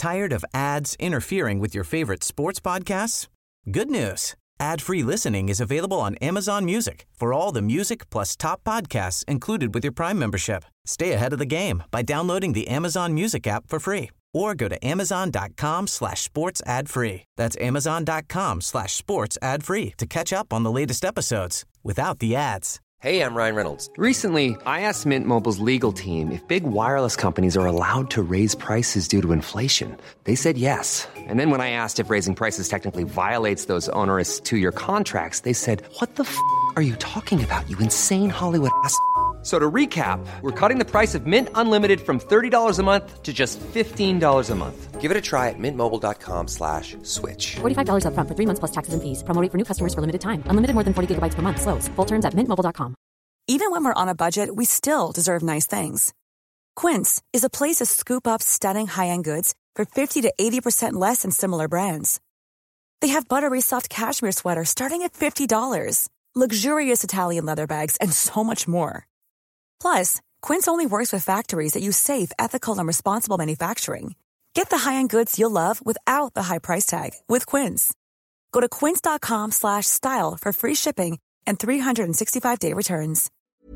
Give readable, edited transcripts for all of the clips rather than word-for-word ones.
Tired of ads interfering with your favorite sports podcasts? Good news. Ad-free listening is available on Amazon Music for all the music plus top podcasts included with your Prime membership. Stay ahead of the game by downloading the Amazon Music app for free or go to amazon.com/sports ad free. That's amazon.com/sports ad free to catch up on the latest episodes without the ads. Hey, I'm Ryan Reynolds. Recently, I asked Mint Mobile's legal team if big wireless companies are allowed to raise prices due to inflation. They said yes. And then when I asked if raising prices technically violates those onerous two-year contracts, they said, "What the f*** are you talking about, you insane Hollywood ass?" So to recap, we're cutting the price of Mint Unlimited from $30 a month to just $15 a month. Give it a try at mintmobile.com/switch. $45 up front for 3 months plus taxes and fees. Promo rate for new customers for limited time. Unlimited more than 40 gigabytes per month. Slows full terms at mintmobile.com. Even when we're on a budget, we still deserve nice things. Quince is a place to scoop up stunning high-end goods for 50 to 80% less than similar brands. They have buttery soft cashmere sweaters starting at $50, luxurious Italian leather bags, and so much more. Plus, Quince only works with factories that use safe, ethical, and responsible manufacturing. Get the high-end goods you'll love without the high price tag with Quince. Go to quince.com/style for free shipping and 365-day returns.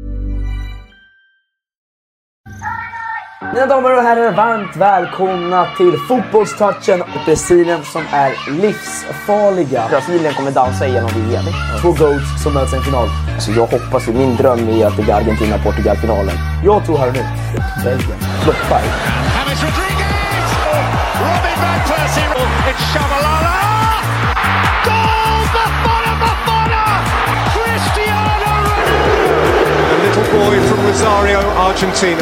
Mina damer och herrar, varmt välkomna till fotbollstouchen. Brasilien som är livsfarliga. Brasilien kommer dansa igenom VM. Två goats som möts i en final. Alltså jag hoppas ju, min dröm är att det blir Argentina-Portugal-finalen. Jag tror här nu, Belgien floppar. James Rodriguez! Robin van Persie! It's Shabalala! Goal! Bafana! Cristiano Ronaldo! A little boy from Rosario, Argentina.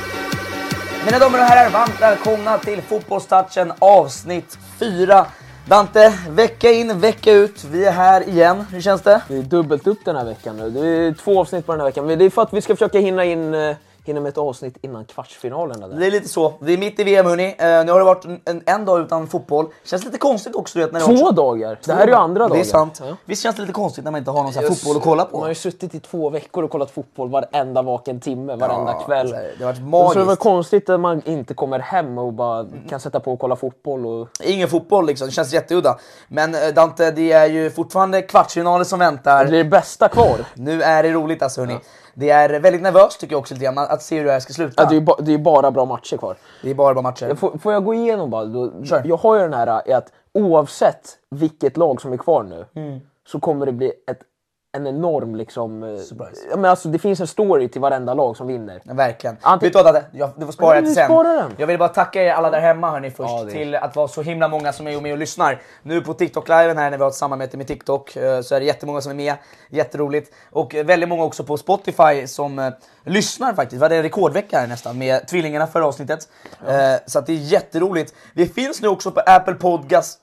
Mina damer och herrar, varmt välkomna till fotbollstouchen avsnitt 4. Dante, vecka in, vecka ut. Vi är här igen. Hur känns det? Det är dubbelt upp den här veckan nu. Det är 2 avsnitt på den här veckan. Men det är för att vi ska försöka hinna med ett avsnitt innan kvartsfinalen. Eller? Det är lite så. Vi är mitt i VM, hörni. Nu har det varit en dag utan fotboll. Känns lite konstigt också. När det 2 dagar? Det här är ju andra dagar. Det är sant. Ja. Visst känns det lite konstigt när man inte har någon sån här fotboll att kolla på? Man har ju suttit i 2 veckor och kollat fotboll varenda vaken timme, varenda kväll. Det har varit magiskt. Så det var konstigt att man inte kommer hem och bara kan sätta på och kolla fotboll. Och... Ingen fotboll liksom, det känns jätteudda. Men Dante, det är ju fortfarande kvartsfinaler som väntar. Det är det bästa kvar. Nu är det roligt alltså, hörni. Det är väldigt nervöst tycker jag också lite grann, att se hur det här ska sluta. Ja, det är bara bra matcher kvar. Det är bara bra matcher. Får jag gå igenom bara? Sure. Jag har ju den här att oavsett vilket lag som är kvar nu så kommer det bli en enorm liksom... Ja, men alltså, det finns en story till varenda lag som vinner. Ja, verkligen. Vet du vad, du får spara det sen. Jag vill bara tacka er alla där hemma hörni först till att vara så himla många som är med och lyssnar. Nu på TikTok-liven här när vi har ett samarbete med TikTok så är det jättemånga som är med. Jätteroligt. Och väldigt många också på Spotify som lyssnar faktiskt. Vi hade en rekordvecka här nästan med tvillingarna förra avsnittet. Så att det är jätteroligt. Vi finns nu också på Apple Podcast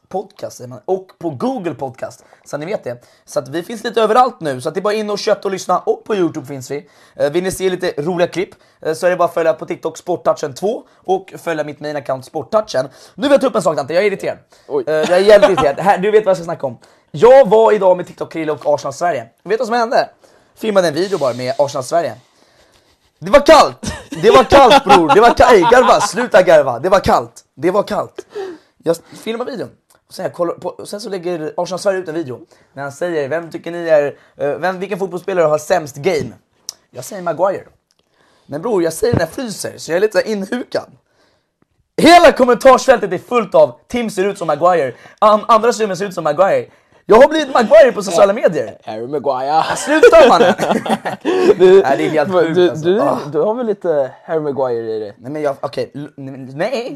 och på Google Podcast. Så ni vet det. Så att vi finns lite överallt nu. Så att det är bara in och kötta och lyssna. Och på YouTube finns vi. Vill ni se lite roliga klipp så är det bara att följa på TikTok Sporttouchen 2 och följa mitt main account Sporttouchen. Nu vill jag ta upp en sak, Dante. Jag är irriterad. Jag är jävligt irriterad. Här, du vet vad jag ska snacka om. Jag var idag med TikTok Krille och Arsenal Sverige. Vet du vad som hände? Filmade en video bara med Arsenal Sverige. Det var kallt. Det var kallt, bror. Det var kallt. Ey, garva, sluta garva. Det var kallt. Det var kallt. Jag filmade videon. Sen så lägger Arsenal Sverige ut en video när han säger, vem tycker ni är vilken fotbollsspelare har sämst game? Jag säger Maguire. Men bror, jag säger den här fryser så jag är lite inhukad. Hela kommentarsfältet är fullt av Tim ser ut som Maguire, andra streamer ser ut som Maguire. Jag har blivit Maguire på sociala medier. Harry Maguire. Sluta mannen. Nej, det är helt sjukt alltså. Du har väl lite Harry Maguire i det? Nej men nej.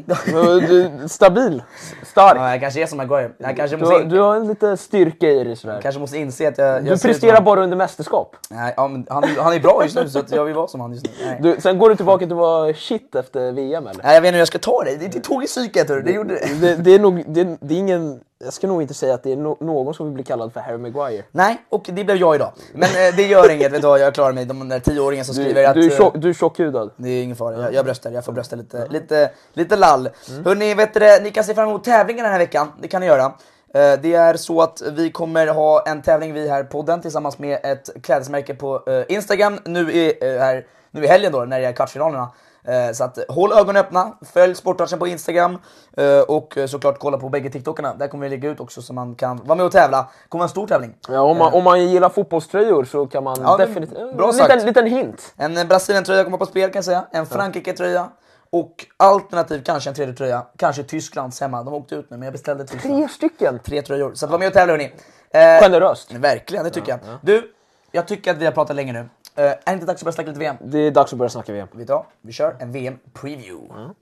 Stabil. Stark. Ja, jag kanske är som Maguire. Du har en lite styrka i det sådär. Jag kanske måste inse att jag du presterar bara under mästerskap. Nej, ja, men han är bra just nu så att jag vill vara som han just nu. Sen går du tillbaka till att vara shit efter VM eller? Nej, jag vet inte hur jag ska ta det. Det tog i psyket. Det är nog det är ingen. Jag ska nog inte säga att det är någon som vill bli kallad för Harry Maguire. Nej, och det blev jag idag. Men det gör inget, vet du vad, jag klarar mig. De där 10-åringen som skriver att... Du är tjockhudad. Det är ingen fara, jag får brösta lite lall. Hörrni, ni kan se fram emot tävlingen den här veckan, det kan ni göra. Det är så att vi kommer ha en tävling vi här på podden tillsammans med ett klädesmärke på Instagram. Nu i helgen då, när det är kvartsfinalerna. Så att håll ögonen öppna, följ Sporttouchen på Instagram och såklart kolla på bägge TikTokarna. Där kommer vi lägga ut också så man kan vara med och tävla. Det kommer en stor tävling. Ja, om man gillar fotbollströjor så kan man definitivt... Bra sagt. Liten hint. En Brasilien-tröja kommer på spel kan jag säga. En Frankrike-tröja. Och alternativ kanske en tredje tröja. Kanske Tysklands hemma. De åkte ut nu men jag beställde Tyskland. 3 stycken? 3 tröjor. Så att var med och tävla hörni. Generöst. Verkligen, det tycker jag. Du, jag tycker att vi har pratat länge nu. Är det inte dags att börja snacka lite VM? Det är dags att börja snacka VM. Vet du vad? Vi kör en VM-preview.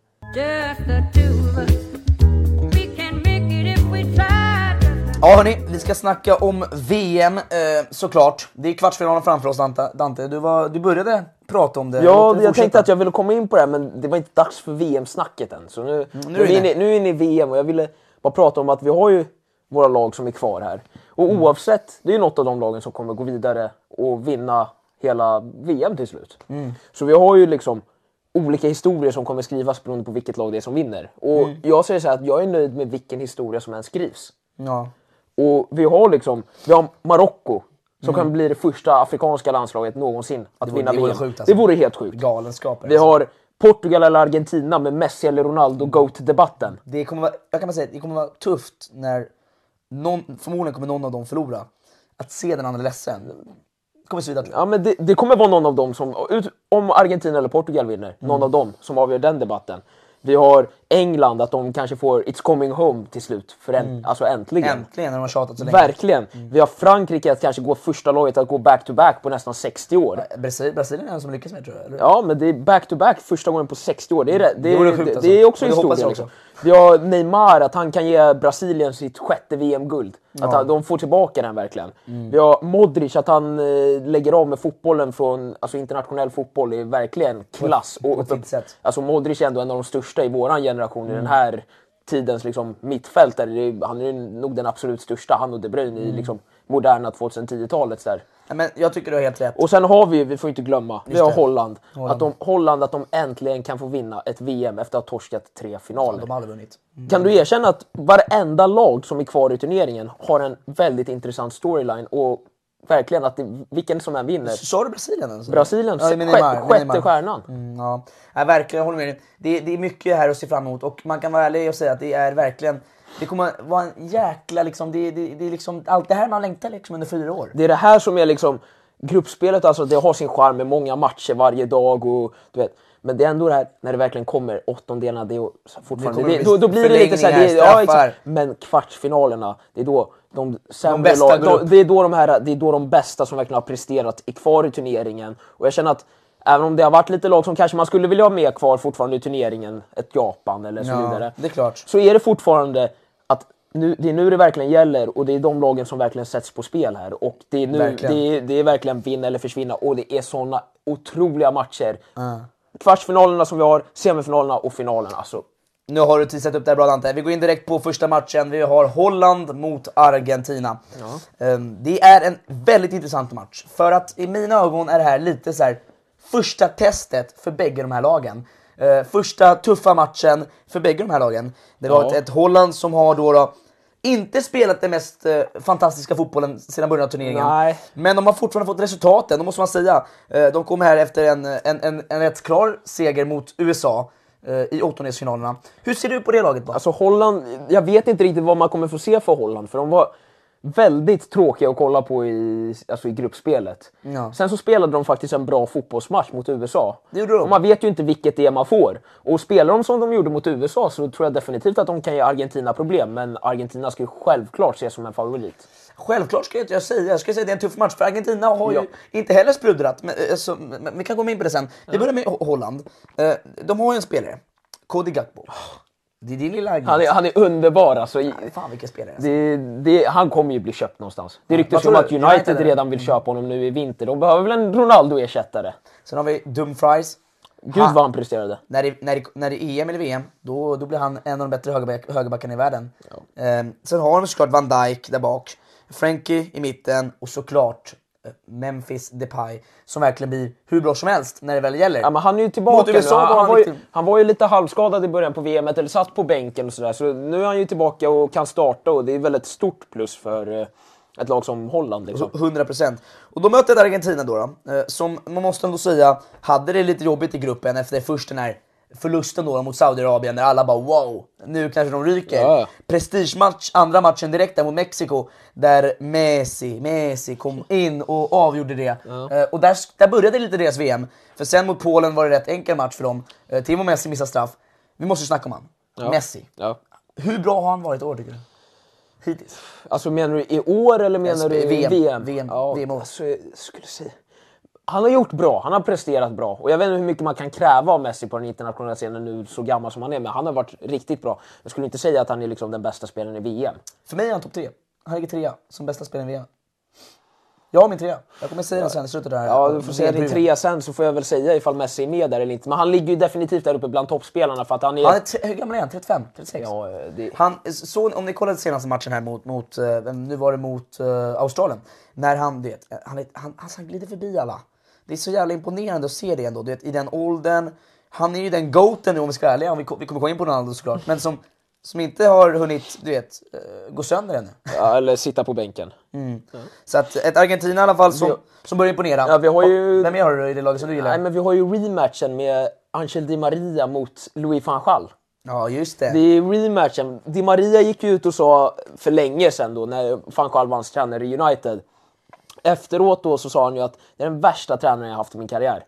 Ja hörni, vi ska snacka om VM såklart. Det är kvartsfinalen framför oss Dante. Du började prata om det. Ja, jag tänkte att jag ville komma in på det men det var inte dags för VM-snacket än. Så nu är vi inne i VM och jag ville bara prata om att vi har ju våra lag som är kvar här. Och oavsett, det är något av de lagen som kommer gå vidare och vinna hela VM till slut. Så vi har ju liksom olika historier som kommer skrivas beroende på vilket lag det är som vinner. Och jag säger så här att jag är nöjd med vilken historia som än skrivs. Ja. Och vi har Marocko som kan bli det första afrikanska landslaget någonsin att vinna VM. Alltså. Det vore helt sjukt. Galenskaper. Vi har Portugal eller Argentina med Messi eller Ronaldo GOAT-debatten. Det kommer vara tufft när förmodligen kommer någon av dem förlora. Att se den andra ledsen. Kommer svida. Ja, men det kommer vara någon av dem som, om Argentina eller Portugal vinner, någon av dem som avgör den debatten. Vi har England, att de kanske får It's coming home till slut. Alltså äntligen. Äntligen när de har tjatat så länge. Verkligen. Vi har Frankrike att kanske gå första laget att gå back-to-back på nästan 60 år. Brasilien är den som lyckas med tror jag. Eller? Ja, men det är back-to-back första gången på 60 år. Det är också historia. Liksom. Vi har Neymar, att han kan ge Brasilien sitt 6:e VM-guld. Att de får tillbaka den verkligen. Vi har Modric, att han lägger av med fotbollen från internationell fotboll är verkligen klass. Alltså Modric är ändå en av de största i våran generation i den här tidens liksom, mittfältare. Han är nog den absolut största, han och De Bruyne i liksom, moderna 2010-talet. Där. Ja, men jag tycker du har helt rätt. Och sen har vi får inte glömma, vi har Holland. Att de äntligen kan få vinna ett VM efter att ha torskat 3 finaler. Ja, de har aldrig vunnit. Kan du erkänna att varenda lag som är kvar i turneringen har en väldigt intressant storyline och verkligen att vilken som än vinner. Sa du Brasilien? Alltså? Brasilien, sjätte stjärnan. Ja, verkligen, jag håller med dig. Det är mycket här att se fram emot och man kan vara ärlig och säga att det är verkligen, det kommer vara en jäkla liksom, det är liksom allt det här man längtar liksom under 4 år. Det är det här som är liksom gruppspelet, alltså det har sin charm med många matcher varje dag och du vet. Men det är ändå det här, när det verkligen kommer åttondelarna, det är fortfarande då blir det lite så här, men kvartsfinalerna, det är då de de bästa som verkligen har presterat är kvar i turneringen. Och jag känner att även om det har varit lite lag som kanske man skulle vilja ha med kvar fortfarande i turneringen, ett Japan eller så vidare. Det är klart. Så är det fortfarande att det är nu det verkligen gäller och det är de lagen som verkligen sätts på spel här. Och det är nu det är verkligen vinna eller försvinna och det är såna otroliga matcher. Kvartsfinalerna som vi har, semifinalerna och finalerna. Alltså. Nu har du tisat upp det här bra Dante. Vi går in direkt på första matchen. Vi har Holland mot Argentina. Det är en väldigt intressant match. För att i mina ögon är det här lite så här första testet för bägge de här lagen. Första tuffa matchen för bägge de här lagen. Det var ett Holland som har då inte spelat den mest fantastiska fotbollen sedan början av turneringen. Nej. Men de har fortfarande fått resultaten, det måste man säga. De kom här efter en rätt klar seger mot USA i åttondelsfinalerna. Hur ser du på det laget då? Alltså Holland, jag vet inte riktigt vad man kommer få se för Holland. För de var väldigt tråkiga att kolla på i gruppspelet. Ja. Sen så spelade de faktiskt en bra fotbollsmatch mot USA. Och man vet ju inte vilket det är man får. Och spelar de som de gjorde mot USA så tror jag definitivt att de kan ge Argentina problem. Men Argentina ska ju självklart ses som en favorit. Självklart ska jag säga. Jag ska säga att det är en tuff match. För Argentina har ju inte heller sprudrat. Men vi kan gå in på det sen. Vi börjar med Holland. De har ju en spelare. Cody Gakpo. Det är din lilla han är underbar alltså. Fan vilken spelare. Han kommer ju bli köpt någonstars. Det ryktas om att United redan vill köpa honom nu i vinter. De behöver väl en Ronaldo-ersättare. Sen har vi Dumfries. Gud vad han presterade. När det är EM eller VM, då blir han en av de bättre högerbackarna i världen. Sen har de såklart Van Dijk där bak. Frankie i mitten och såklart Memphis Depay som verkligen blir hur bra som helst när det väl gäller. Ja, men han är ju tillbaka nu. Han var ju lite halvskadad i början på VM eller satt på bänken och sådär. Så nu är han ju tillbaka och kan starta och det är väl ett stort plus för ett lag som Holland liksom. 100%. Och då möter Argentina då, som man måste ändå säga hade det lite jobbigt i gruppen efter först den här förlusten då mot Saudiarabien där alla bara wow, nu kanske de ryker. Ja. Prestigematch, andra matchen direkt där mot Mexiko där Messi kom in och avgjorde det. Ja. Och där började lite deras VM. För sen mot Polen var det rätt enkel match för dem. Timo Messi missar straff. Vi måste snacka om han. Ja. Messi. Ja. Hur bra har han varit i år tycker du? Hittills. Alltså menar du i år eller menar du i VM? Ja, VM. Alltså, jag skulle säga han har gjort bra, han har presterat bra. Och jag vet inte hur mycket man kan kräva av Messi på den internationella scenen nu så gammal som han är. Men han har varit riktigt bra. Jag skulle inte säga att han är liksom den bästa spelaren i VM. För mig är han topp 3. Han ligger 3 som bästa spelaren i VM. Jag har min 3. Jag kommer säga det sen i slutet där. Ja, du får säga din 3 sen så får jag väl säga ifall Messi är med där eller inte. Men han ligger ju definitivt där uppe bland toppspelarna för att han är... hur gammal är han? 35? 36? Ja, så, om ni kollade senaste matchen här mot nu var det mot Australien. När han glider förbi alla. Det är så jävla imponerande att se det ändå. Du vet, i den åldern. Han är ju den goaten nu om vi ska ärliga. Vi kommer gå in på Ronaldo såklart. Men som inte har hunnit, du vet, gå sönder ännu. Ja, eller sitta på bänken. Ja. Så att ett Argentina i alla fall som börjar imponera. Ja, vi har ju... Vem har du i det laget som du gillar? Nej, men vi har ju rematchen med Angel Di Maria mot Louis van Gaal. Ja, just det. Det är rematchen. Di Maria gick ju ut och sa för länge sedan då när van Gaal var hans tränare i United. Efteråt då så sa han ju att det är den värsta tränaren jag haft i min karriär.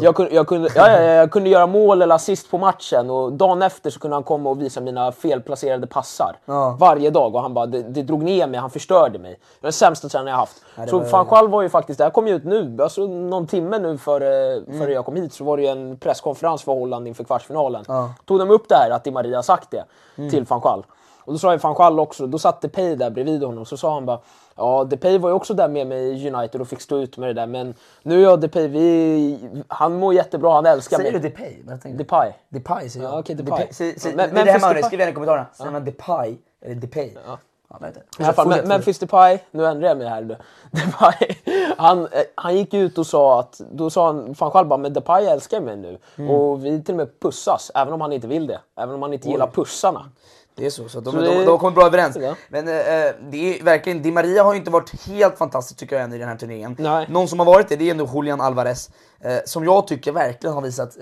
Jag kunde göra mål eller assist på matchen och dagen efter så kunde han komma och visa mina felplacerade passar. Ja. Varje dag och han bara, det drog ner mig, han förstörde mig. Det var den sämsta tränaren jag haft. Nej, så van Gaal var ju faktiskt, det här kom ju ut nu, alltså någon timme nu före jag kom hit så var det ju en presskonferens för Holland inför kvartsfinalen. Ja. Tog de upp det här att Di Maria sagt det till van Gaal. Och då sa ju van Gaal också, då satt Depay där bredvid honom så sa han bara ja, Depay var ju också där med mig i United och fick stå ut med det där. Men nu är jag Depay, han mår jättebra, han älskar mig. Säger du Depay? Depay säger jag. Ja, okej, Depay. Men det här skriv gärna i kommentarerna. Säger man Depay eller Depay? Ja. Memphis Depay, nu ändrar jag mig här nu. Depay, han gick ut och sa att, då sa han, fan själv bara, men Depay älskar mig nu. Och vi till och med pussas, även om han inte vill det. Även om han inte gillar pussarna. Det är så de kommer bra överens. Ja. Men det är verkligen, Di Maria har ju inte varit helt fantastisk tycker jag än i den här turneringen. Nej. Någon som har varit det är ändå Julian Alvarez. Som jag tycker verkligen har visat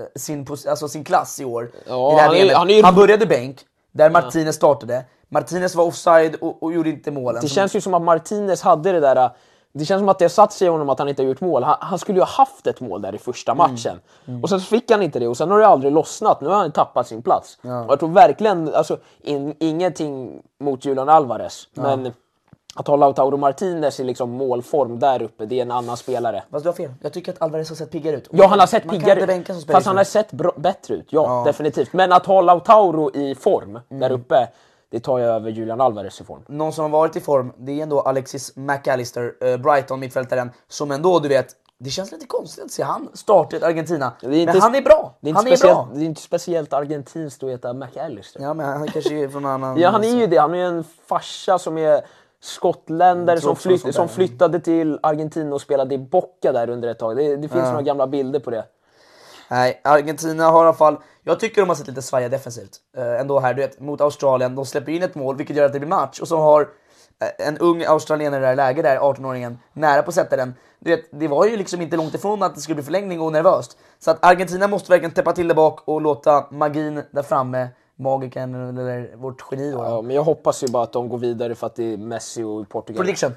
sin klass i år. Ja, i det här han började bänk, där Martinez startade. Martinez var offside och gjorde inte målen. Det känns ju som att Martinez hade det där... Det känns som att det har satt sig i honom att han inte har gjort mål. Han skulle ju ha haft ett mål där i första matchen. Och sen fick han inte det. Och sen har det aldrig lossnat. Nu har han tappat sin plats. Ja. Och jag tror verkligen... Alltså, ingenting mot Julian Alvarez. Ja. Men att ha Lautaro Martinez i liksom målform där uppe, det är en annan spelare. Fast du har fel. Jag tycker att Alvarez har sett piggare ut. Ja, han har sett piggare ut. Fast han har sett bättre ut. Ja, definitivt. Men att ha Lautaro i form där uppe... Det tar jag över Julian Alvarez i form. Någon som har varit i form, det är ändå Alexis McAllister, Brighton mittfältaren, som ändå, du vet, det känns lite konstigt att se han startat Argentina. Men han är bra. Det är inte speciellt argentinskt att heta McAllister. Ja, men han kanske är från annan... Ja, han är ju det. Han är en farsa som är skottländare som flyttade till Argentina och spelade i Boca där under ett tag. Det finns några gamla bilder på det. Nej, Argentina har i alla fall... Jag tycker de har sett lite svaja defensivt. Ändå här, du vet, mot Australien. De släpper in ett mål, vilket gör att det blir match. Och så har en ung australienare där läge där, 18-åringen, nära på att sätta den. Du vet, det var ju liksom inte långt ifrån att det skulle bli förlängning och nervöst. Så att Argentina måste verkligen täppa till det bak och låta magin där framme, magiken eller vårt geni då. Ja, men jag hoppas ju bara att de går vidare för att det är Messi och Portugal. Prediction.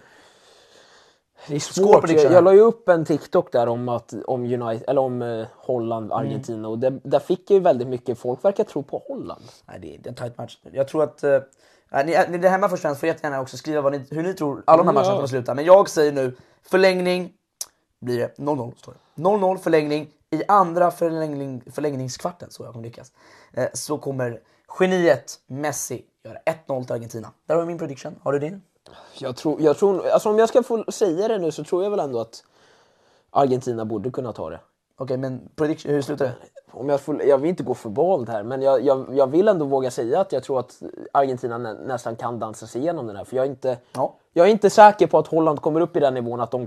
Det är svårt. Jag la ju upp en TikTok där om United eller om Holland, Argentina och där fick jag ju väldigt mycket folk verkar tro på Holland. Nej, det är en tight match. Jag tror att ni är hemma först och främst får jättegärna också skriva hur ni tror alla de här matcherna kommer sluta. Men jag säger nu förlängning blir det 0-0 står det. 0-0 förlängning i andra förlängningskvarten så jag kommer lyckas. Så kommer geniet Messi göra 1-0 till Argentina. Där har min prediction. Har du din? Jag tror alltså om jag ska få säga det nu så tror jag väl ändå att Argentina borde kunna ta det. Okej, men prediction, hur slutar det? Jag vill inte gå för bold här, men jag vill ändå våga säga att jag tror att Argentina nästan kan dansa sig igenom den här. För jag är inte säker på att Holland kommer upp i den nivån att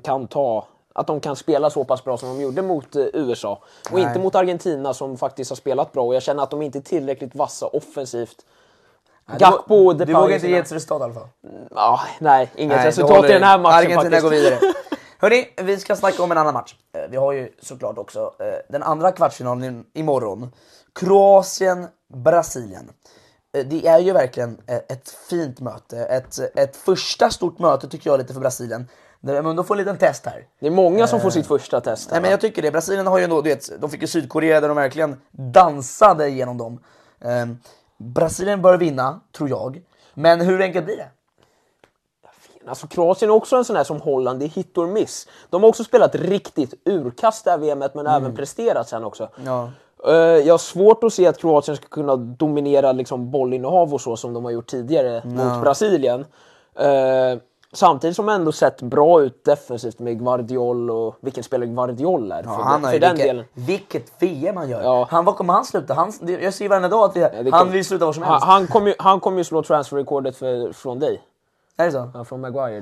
de kan spela så pass bra som de gjorde mot USA. Och inte mot Argentina som faktiskt har spelat bra. Och jag känner att de inte är tillräckligt vassa offensivt. Gakpo, du vågar inte ge ett resultat i alla fall. Nej, inget resultat i den här matchen. Argentina går vidare. Hörrni, vi ska snacka om en annan match. Vi har ju såklart också den andra kvartsfinalen imorgon. Kroatien-Brasilien. Det är ju verkligen ett fint möte. Ett första stort möte tycker jag lite för Brasilien. Men de får en liten test här. Det är många som får sitt första test. Nej, men jag tycker det. Brasilien har ju ändå, de fick ju Sydkorea där de verkligen dansade igenom dem. Brasilien bör vinna, tror jag. Men hur enkelt blir det? Alltså Kroatien är också en sån här som Holland, det är hit or miss. De har också spelat riktigt urkast det här VMet, men även presterat sen också. Ja. Jag har svårt att se att Kroatien ska kunna dominera liksom bollinnehav och så som de har gjort tidigare mot Brasilien. Samtidigt som ändå sett bra ut defensivt med Gvardiol och vilken spelare Gvardiol är. För den delen. Vilket VM han gör. Ja. Vad kommer han sluta? Jag ser varje dag att han vill sluta var som helst. Han kommer ju slå transferrekordet från dig. Är det så? Ja, från Maguire.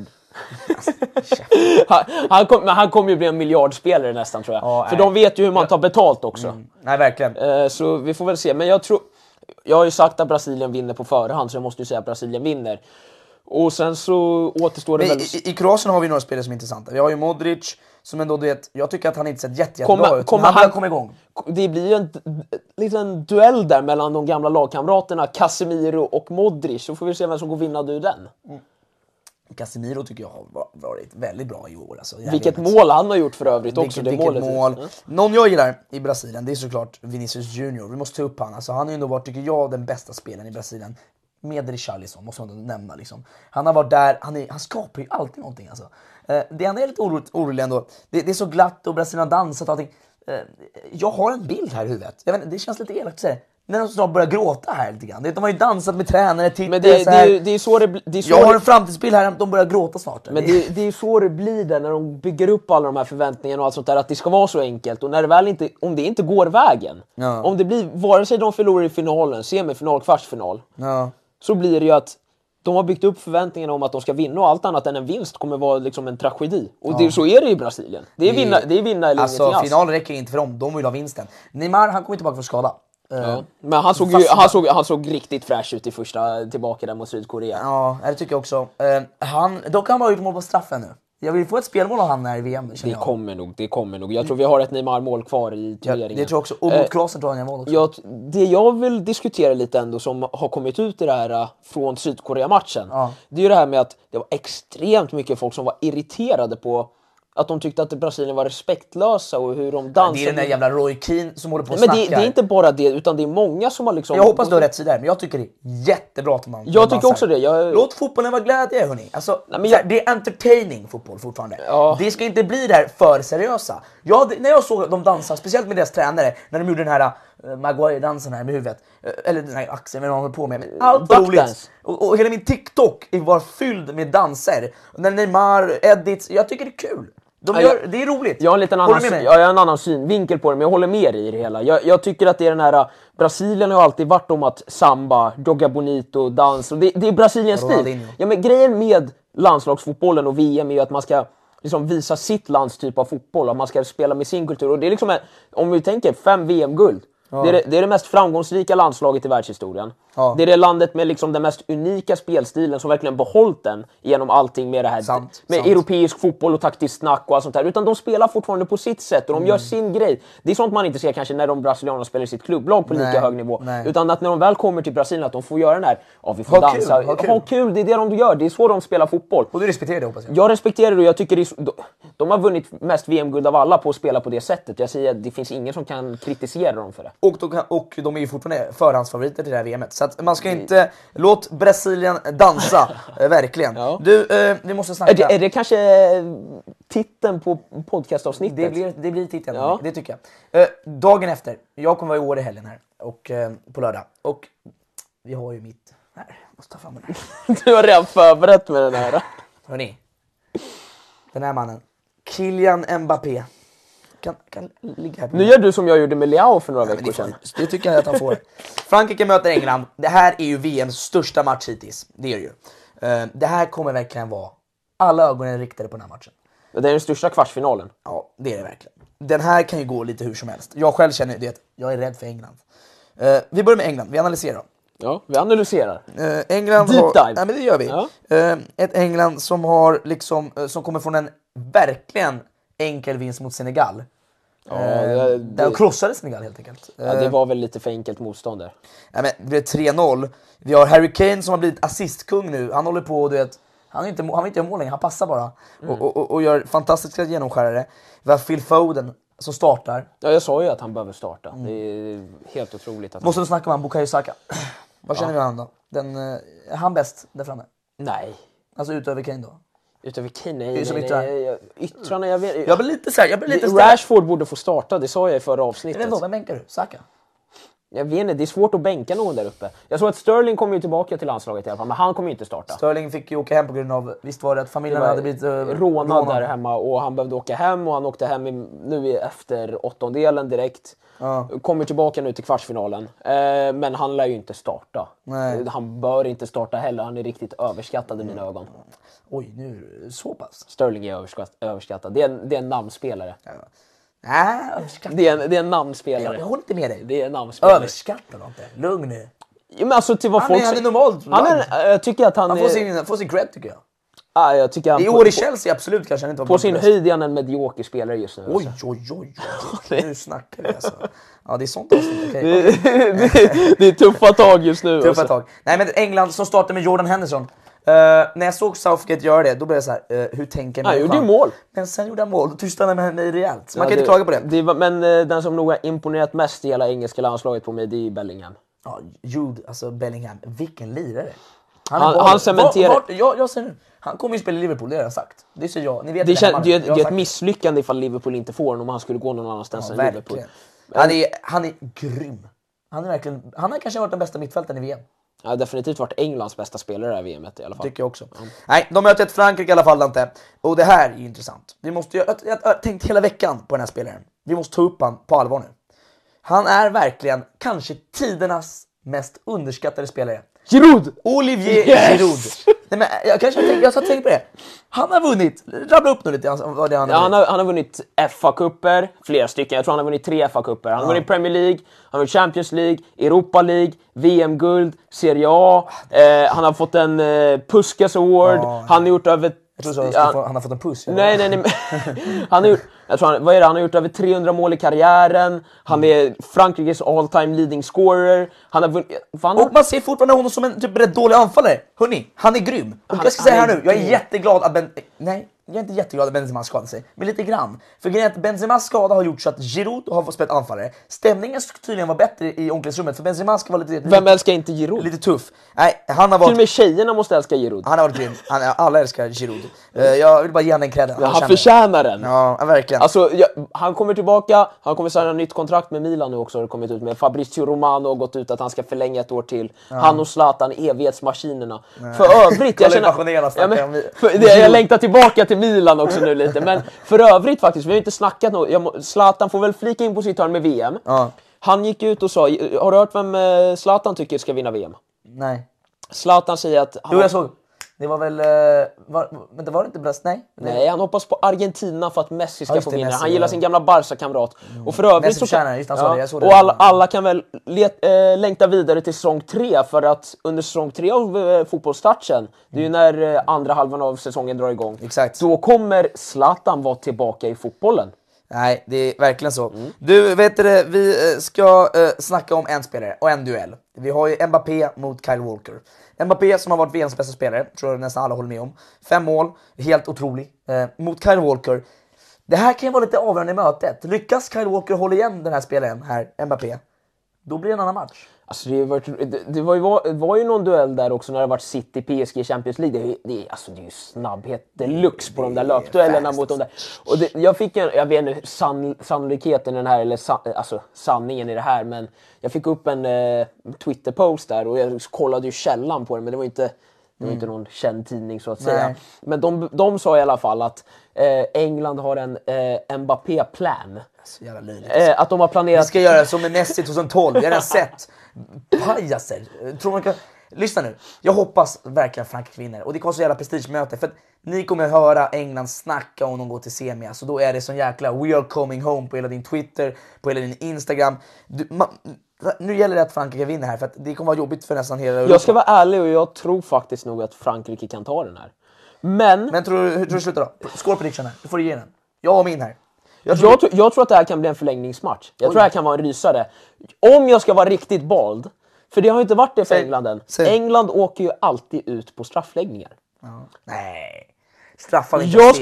han kommer ju bli en miljardspelare nästan, tror jag. Ja, för de vet ju hur man tar betalt också. Nej, verkligen. Så vi får väl se. Men jag har ju sagt att Brasilien vinner på förhand, så jag måste ju säga att Brasilien vinner. Och sen så återstår det väl... I Kroatien har vi några spelare som är intressanta. Vi har ju Modric, som ändå jag tycker att han inte sett jättebra ut. Han kommer igång. Det blir ju en liten duell där mellan de gamla lagkamraterna Casemiro och Modric. Så får vi se vem som går vinna ur den. Casemiro tycker jag har varit väldigt bra i år. Alltså, vilket mål han har gjort för övrigt också. Vilket mål. Någon jag gillar i Brasilien, det är såklart Vinicius Junior. Vi måste ta upp han. Alltså, han har ju ändå varit, tycker jag, den bästa spelaren i Brasilien. Med Richarlison, måste man nämna liksom. Han har varit där, han skapar ju alltid någonting alltså. Det enda är lite orolig ändå. Det är så glatt och Brasilien har dansat och allting. Jag har en bild här i huvudet. Jag vet inte, det känns lite elakt att säga. När de snart börjar gråta här lite grann. De har ju dansat med tränare, tittare. Men det är så det jag har en framtidsbild här, de börjar gråta snart. Men det är så det blir där när de bygger upp alla de här förväntningarna och allt sånt där, att det ska vara så enkelt. Och när det väl inte, om det inte går vägen, om det blir, vare sig de förlorar i finalen, semifinal, kvartsfinal, så blir det ju att de har byggt upp förväntningarna om att de ska vinna, och allt annat än en vinst kommer vara liksom en tragedi. Och så är det i Brasilien. Det är vinna eller alltså, ingenting alls. Final räcker inte för dem, de vill ha vinsten. Neymar, han kommer tillbaka från skada. Men han såg riktigt fräsch ut i första tillbaka där mot Sydkorea. Ja, det tycker jag också. Dock kan han bara gjort mål på straffen nu. Jag vill få ett spelmål av han här i VM. Det kommer nog. Jag tror vi har ett Neymar-mål kvar i turneringen. Det tror jag också. Och mot Kroatien tror jag han mål också. Det jag vill diskutera lite ändå, som har kommit ut i det här från Sydkorea-matchen, det är ju det här med att det var extremt mycket folk som var irriterade på att de tyckte att Brasilien var respektlösa och hur de dansade. Det är den där jävla Roy Keane som håller på att snacka. Men det är inte bara det, utan det är många som har liksom... Jag hoppas du har rätt sida där, men jag tycker det är jättebra att man... Jag tycker också det. Låt fotbollen vara glädje, hörni. Alltså, det är entertaining fotboll fortfarande. Ja. Det ska inte bli där för seriösa. När jag såg dem dansa, speciellt med deras tränare, när de gjorde den här Maguire-dansen här med huvudet. Eller den här axeln, vad de håller på med. Men allt roligt. Och hela min TikTok var fylld med danser. När Neymar, edits, jag tycker det är kul. Det är roligt. Jag har en annan synvinkel på det, men jag håller med i det hela. Jag tycker att det är den här... Brasilien har alltid varit om att samba, joga bonito, dans. Och det är Brasiliens stil. Ja, men grejen med landslagsfotbollen och VM är ju att man ska liksom visa sitt lands typ av fotboll. Att man ska spela med sin kultur. Och det är liksom, om vi tänker 5 VM-guld. Ja. Det är det mest framgångsrika landslaget i världshistorien. Ja. Det är det landet med liksom den mest unika spelstilen som verkligen behållit den genom allting med det här med europeisk fotboll och taktiskt snack och allt sånt där. Utan de spelar fortfarande på sitt sätt och de gör sin grej. Det är sånt man inte ser kanske när de brasilianerna spelar i sitt klubblag på lika hög nivå. Utan att när de väl kommer till Brasilien att de får göra den här, vi får dansa. Ha kul, det är det de gör. Det är så de spelar fotboll. Och du respekterar det, hoppas jag. Jag respekterar det och jag tycker de har vunnit mest VM-guld av alla på att spela på det sättet. Jag säger att det finns ingen som kan kritisera dem för det. Och de är ju fortfarande förhandsfavoriter till det här VMet. Så att man ska inte... Låt Brasilien dansa. Verkligen. Ja. Du, vi måste snacka... Är det kanske titeln på podcastavsnittet? Det blir titeln, ja. Det tycker jag. Dagen efter. Jag kommer vara i år i helgen här. Och på lördag. Och vi har ju mitt... Här, måste ta fram den här. Du har redan förberett med den här. Hörrni. Den här mannen. Kylian Mbappé. Kan ligga här på nu gör du som jag gjorde med Leao för några veckor sedan. Det tycker jag att han får. Frankrike möter England. Det här är ju VMs största match hittills. Det är det ju. Det här kommer verkligen vara... Alla ögon är riktade på den här matchen. Det är den största kvartsfinalen. Ja, det är det verkligen. Den här kan ju gå lite hur som helst. Jag själv känner det att jag är rädd för England. Vi börjar med England. Vi analyserar dem. Ja, vi analyserar. England Deep dive. Ja, men det gör vi. Ja. Ett England som har liksom, som kommer från en verkligen enkel vinst mot Senegal. Där krossade Senegal helt enkelt. Ja, det var väl lite för enkelt motstånd där. Ja, men det blev 3-0. Vi har Harry Kane som har blivit assistkung nu. Han håller på, du vet, han vill inte göra mål längre, han passar bara. Och gör fantastiska genomskärare. Vi har Phil Foden som startar. Ja, jag sa ju att han behöver starta. Det är helt otroligt. Att Måste du snacka med han, Bukayo Saka. Vad känner vi om han då? Är han bäst där framme? Nej. Alltså utöver Kane då? Utöver Kane? Nej. Yttrarna, jag vet. Jag blir lite så här, Rashford borde få starta, det sa jag i förra avsnittet. Vem bänkar du? Saka? Jag vet inte, det är svårt att bänka någon där uppe. Jag såg att Sterling kommer ju tillbaka till landslaget i alla fall, men han kommer ju inte starta. Sterling fick ju åka hem på grund av, visst var det att familjen hade blivit rånad där hemma och han behövde åka hem och han åkte hem nu efter åttondelen direkt. Kommer tillbaka nu till kvartsfinalen. Men han lär ju inte starta. Nej. Han bör inte starta heller, han är riktigt överskattad i mina ögon. Oj, nu så pass. Sterling är överskattad. Det är en namnspelare. Ja. Nej, det är en namnspelare. Jag håller inte med dig. Det är en namnspelare. Överskattad inte. Lugn nu. Ja, men alltså till vad han är normalt. Jag tycker att han får sin cred tycker jag. Jag tycker han i år i Chelsea absolut kanske han inte var på sin höjd är han en medioker spelare just nu. Oj. Nu snackar vi alltså. Ja, det är sånt avsnitt. Okay. Det är tuffa tag just nu. Tuffa tag. Nej, men England som startar med Jordan Henderson. När jag såg Southgate göra det, då blev jag så här, hur tänker man? Han gjorde ju mål. Men sen gjorde han mål, då tystade han med henne rejält. Så man kan inte klaga på det. Men den som nog har imponerat mest i hela engelska landslaget på mig, det är Bellingham. Ja, Jude, alltså Bellingham, vilken lirare. Han cementerar... Jag säger nu, han kommer ju spela i Liverpool, det har jag sagt. Det säger jag. Ni vet det är ett misslyckande ifall Liverpool inte får honom om han skulle gå någon annanstans än Liverpool. Han är grym. Han har kanske varit den bästa mittfältaren i VM. Ja, har definitivt varit Englands bästa spelare i det här VMet i alla fall. Tycker jag också. Nej, de möter ett Frankrike i alla fall inte. Och det här är intressant. Jag har tänkt hela veckan på den här spelaren. Vi måste ta upp han på allvar nu. Han är verkligen kanske tidernas mest underskattade spelare. Giroud! Olivier Giroud. Nej, men jag ska tänka på det. Han har vunnit. Rabbla upp nu lite vad det han har vunnit FA-cuper, flera stycken. Jag tror han har vunnit 3 FA-cuper. Han har vunnit Premier League, han har vunnit Champions League, Europa League, VM-guld, Serie A. Han har fått en Puskas Award. Han har gjort över... Han har fått en puss. Nej. Han har gjort, han har gjort över 300 mål i karriären. Han är Frankrikes all-time leading scorer. Han har och man ser fortfarande honom som en typ rätt dålig anfallare. Hörrni, han är grym. Och jag ska säga här nu, jag är jätteglad att jag är inte jätteglad att Benzema skadade sig, men lite grann. För grejen är att Benzemas skada har gjort så att Giroud har fått spela anfallare. Stämningen ska tydligen vara bättre i omklädningsrummet, för Benzema ska vara lite... Vem älskar inte Giroud? Lite tuff. Nej, han har varit... Till och med tjejerna måste älska Giroud. Han har varit grym. Alla älskar Giroud. Jag vill bara ge den credden. Han förtjänar den. Ja, verkligen. Alltså, han kommer tillbaka. Han kommer signa ett nytt kontrakt med Milan nu också. Har det kommit ut med. Fabrizio Romano har gått ut att han ska förlänga ett år till. Han och Zlatan, evighetsmaskinerna. För övrigt, jag längtar tillbaka till Milan också nu lite. Men för övrigt faktiskt, vi har inte snackat något. Zlatan får väl flika in på sitt hörn med VM. Han gick ut och sa, har du hört vem Zlatan tycker ska vinna VM? Nej. Zlatan säger att... jag såg. Det var väl... Men det var inte Bröst, nej? Nej, han hoppas på Argentina för att Messi ska få vinna. Han gillar sin gamla Barca-kamrat. Och för övrigt så kan... alla kan väl längta vidare till säsong 3. För att under säsong 3 av fotbollsstarten, det är ju när andra halvan av säsongen drar igång. Exakt. Då kommer Zlatan vara tillbaka i fotbollen. Nej, det är verkligen så. Du, vet det, vi ska snacka om en spelare och en duell. Vi har ju Mbappé mot Kyle Walker. Mbappé som har varit VMs bästa spelare, tror jag nästan alla håller med om. 5 mål, helt otrolig. Mot Kyle Walker. Det här kan ju vara lite avgörande i mötet. Lyckas Kyle Walker hålla igen den här spelaren här, Mbappé, då blir det en annan match. Alltså det var ju någon duell där också när det varit City, PSG, Champions League. Det är ju snabbhet deluxe på de där löpduellerna mot de där. Och jag fick jag vet inte sannolikheten i den här, eller sanningen i det här, men jag fick upp en Twitter-post där och jag kollade ju källan på den, men det var inte någon känd tidning så att säga. Men de sa i alla fall att England har en Mbappé-plan. Att de har planerat... Vi ska göra som med Messi 2012, jag har redan sett. Pajaser. Tror man kan... Lyssna nu, jag hoppas verkligen Frankrike vinner. Och det kommer så jävla prestigemöte. För att ni kommer höra England snacka om de går till semi. Så då är det sån jäkla we are coming home på hela din Twitter, på hela din Instagram. Nu gäller det att Frankrike vinner här, för att det kommer vara jobbigt för nästan hela Europa. Jag ska vara ärlig och jag tror faktiskt nog att Frankrike kan ta den här. Men hur tror du det slutar då? Score prediction här, du får ge den. Jag och min här. Jag tror att det här kan bli en förlängningsmatch. Jag tror det här kan vara en rysare. Om jag ska vara riktigt bald, för det har ju inte varit det för England än. England åker ju alltid ut på straffläggningar. Nej. Straffar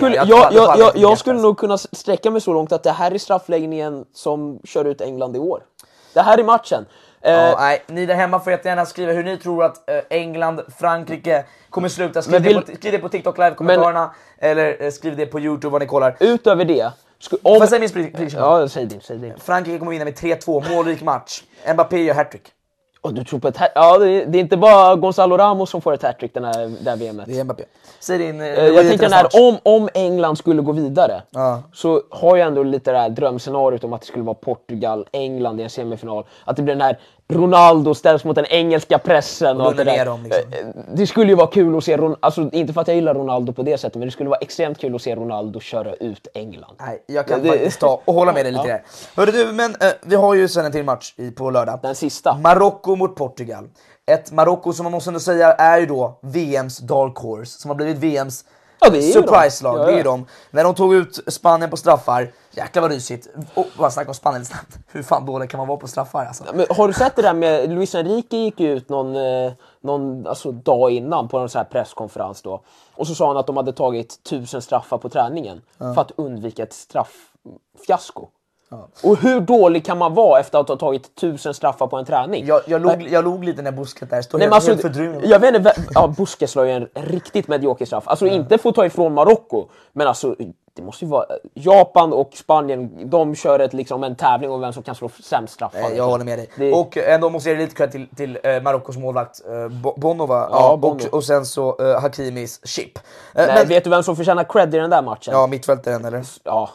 jag skulle nog kunna sträcka mig så långt att det här är straffläggningen som kör ut England i år. Det här är matchen. Nej, ni där hemma får jättegärna skriva hur ni tror att England, Frankrike kommer sluta. Skriv det på TikTok live-kommentarerna eller skriv det på YouTube vad ni kollar. Utöver det... Får jag säga min prediction? Ja, säg din. Frankrike kommer vinna med 3-2, målrik match. Mbappé gör hattrick. Och du tror på ett ja, det är inte bara Gonzalo Ramos som får ett hattrick den här VM:et. Det är Mbappé. Säg din... jag tänkte om England skulle gå vidare så har jag ändå lite det här drömscenariot om att det skulle vara Portugal, England i en semifinal. Att det blir den här Ronaldo ställs mot den engelska pressen. Och det, där. Dem, liksom. Det skulle ju vara kul att se, alltså inte för att jag gillar Ronaldo på det sättet, men det skulle vara extremt kul att se Ronaldo köra ut England. Nej, jag kan faktiskt ta och hålla med dig lite där. Hörru du, men vi har ju sen en till match på lördag. Den sista. Marocko mot Portugal. Ett Marocko som man måste ändå säga är ju då VMs dark horse, som har blivit VMs surprise-lag. Det är ju de. När de tog ut Spanien på straffar, jäklar vad rysigt. Bara snacka om Spanien snabbt. Hur fan dålig kan man vara på straffar alltså? Men har du sett det där med Luis Enrique gick ut någon dag innan på en sån här presskonferens då. Och så sa han att de hade tagit 1000 straffar på träningen för att undvika ett strafffiasko. Och hur dålig kan man vara efter att ha tagit 1000 straffar på en träning? Jag låg lite när Busquets där stod helt fördrivna. Jag vet inte, Busquets slår ju en riktigt medioker straff. Alltså inte få ta ifrån Marocko, men alltså det måste ju vara Japan och Spanien, de kör en tävling om vem som kan slå sämst straffar. Jag håller med dig. Och ändå måste jag ge lite cred till Marockos målvakt Bono, va? Bono. Och sen så Hakimis chip. Men vet du vem som förtjänar cred i den där matchen? Ja, mittfältaren eller? Ja.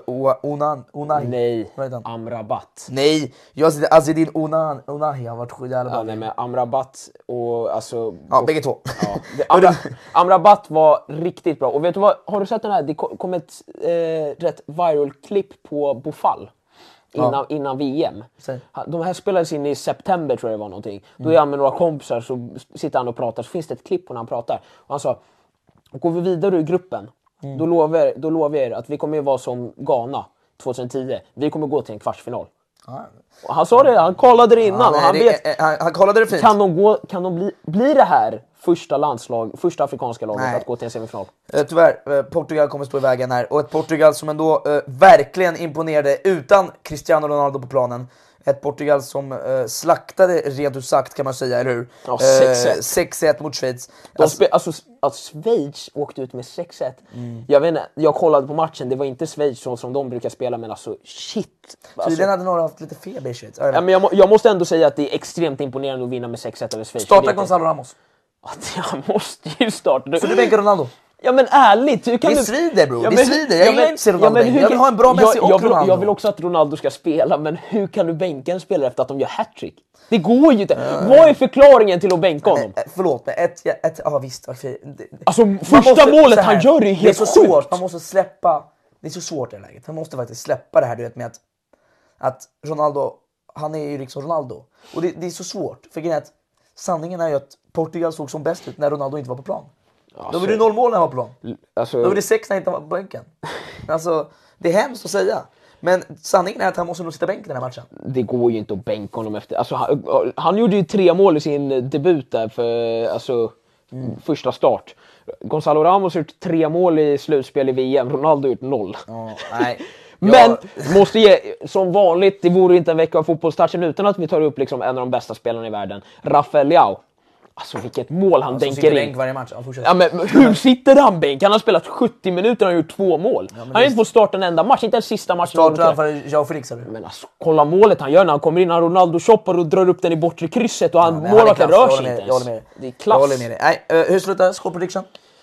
Unai. Nej, Amrabat. Nej, jag säger Azedin Unai har varit skitjävla bra. Nej, men Amrabat och alltså... Ja, bägge två. Ja, Amrabat var riktigt bra. Och vet du vad, har du sett den här? Det kom ett rätt viral klipp på Bofall innan VM. De här spelades in i september tror jag det var någonting. Då är han med några kompisar, så sitter han och pratar, så finns det ett klipp på när han pratar. Och han sa, går vi vidare ur gruppen, då lovar jag er att vi kommer att vara som Ghana 2010. Vi kommer gå till en kvartsfinal. Och han sa det, han kollade det innan. Han kollade det fint. Kan de bli det här första afrikanska laget att gå till en semifinal? Tyvärr, Portugal kommer stå i vägen här. Och ett Portugal som ändå verkligen imponerade utan Cristiano Ronaldo på planen. Ett Portugal som slaktade, rent ut sagt kan man säga, eller hur? Ja, 6-1 mot Schweiz. Att Schweiz åkte ut med 6-1. Jag vet inte, jag kollade på matchen, det var inte Schweiz som de brukar spela, men alltså shit. Så den hade några haft lite feber i Schweiz. Ja, men jag måste ändå säga att det är extremt imponerande att vinna med 6-1 över Schweiz. Starta Gonzalo Ramos. Han måste ju starta. Så du bänkar Ronaldo? Ja men ärligt, hur kan det svider bro, det svider. Jag vill inte se Ronaldo. Jag vill ha en bra Messi och Ronaldo. Jag vill också att Ronaldo ska spela, men hur kan du bänka en spelare efter att de gör hattrick? Det går ju inte. Vad är förklaringen till att bänka honom? Förlåt, men visst, varför? Alltså första målet han gör är ju helt så sjukt. Svårt, man måste släppa. Det är så svårt i det läget. Man måste faktiskt släppa det här, du vet, med att Ronaldo, han är ju liksom Ronaldo. Och det är så svårt, för grejen är att sanningen är ju att Portugal såg som bäst ut när Ronaldo inte var på plan. Då var det 0 mål när han var på plan. Då var det 6 när han inte var på bänken. Alltså, det är hemskt att säga. Men sanningen är att han måste nog sitta bänken den här matchen. Det går ju inte att bänka honom efter. Alltså, han gjorde ju 3 mål i sin debut där för första start. Gonzalo Ramos har gjort 3 mål i slutspel i VM. Ronaldo har gjort 0. Nej. Men måste ge, som vanligt, det vore inte en vecka av fotbollstouchen utan att vi tar upp liksom en av de bästa spelarna i världen, Rafael Leao. Alltså vilket mål han dänker in. Bänk varje match. Ja, men hur sitter han bänk? Han har spelat 70 minuter och har gjort 2 mål. Ja, han har inte fått starta en enda match, inte den sista matchen. Startar han för Joao Felix eller? Men alltså, kolla målet han gör när han kommer in. Han Ronaldo shoppar och drar upp den i bortre krysset och han målvakten rör sig inte ens. Jag håller med dig. Det är klass. Jag håller med dig. Nej, hur slutar score prediction?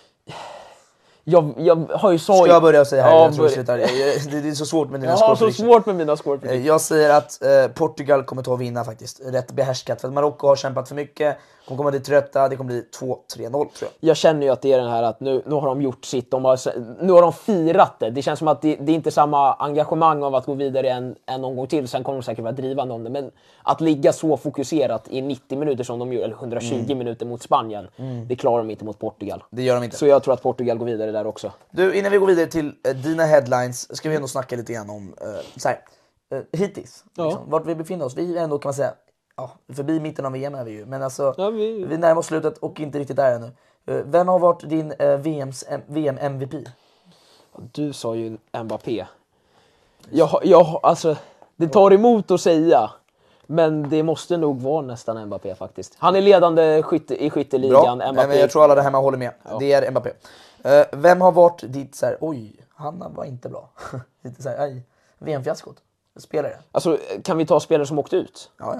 Jag har ju sagt... Ska jag börja säga här? Jag tror det är så svårt med dina score prediction. Så svårt med mina score prediction. Jag säger att Portugal kommer ta och vinna faktiskt. Rätt behärskat. För att Marocko har kämpat för mycket. kommer bli trötta, det kommer bli 2-3-0 tror jag. Jag känner ju att det är den här att nu har de gjort sitt, nu har de firat det. Det känns som att det är inte samma engagemang av att gå vidare en omgång till. Sen kommer de säkert vara drivande om det. Men att ligga så fokuserat i 90 minuter som de gör, eller 120 minuter mot Spanien, det klarar de inte mot Portugal. Det gör de inte. Så jag tror att Portugal går vidare där också. Du, innan vi går vidare till dina headlines ska vi ändå snacka lite grann om hittills. Liksom, vart vi befinner oss. Vi är ändå, kan man säga, förbi mitten av VM är vi ju. Men alltså, vi närmar oss slutet och inte riktigt där ännu. Vem har varit din VM-MVP? Du sa ju Mbappé. Alltså, det tar emot att säga. Men det måste nog vara nästan Mbappé faktiskt. Han är ledande i skytteligan. Bra. Men jag tror alla där hemma håller med. Ja. Det är Mbappé. Vem har varit ditt så här, han var inte bra. Lite så här, VM-fiaskot. Spelare. Alltså, kan vi ta spelare som åkte ut? Ja.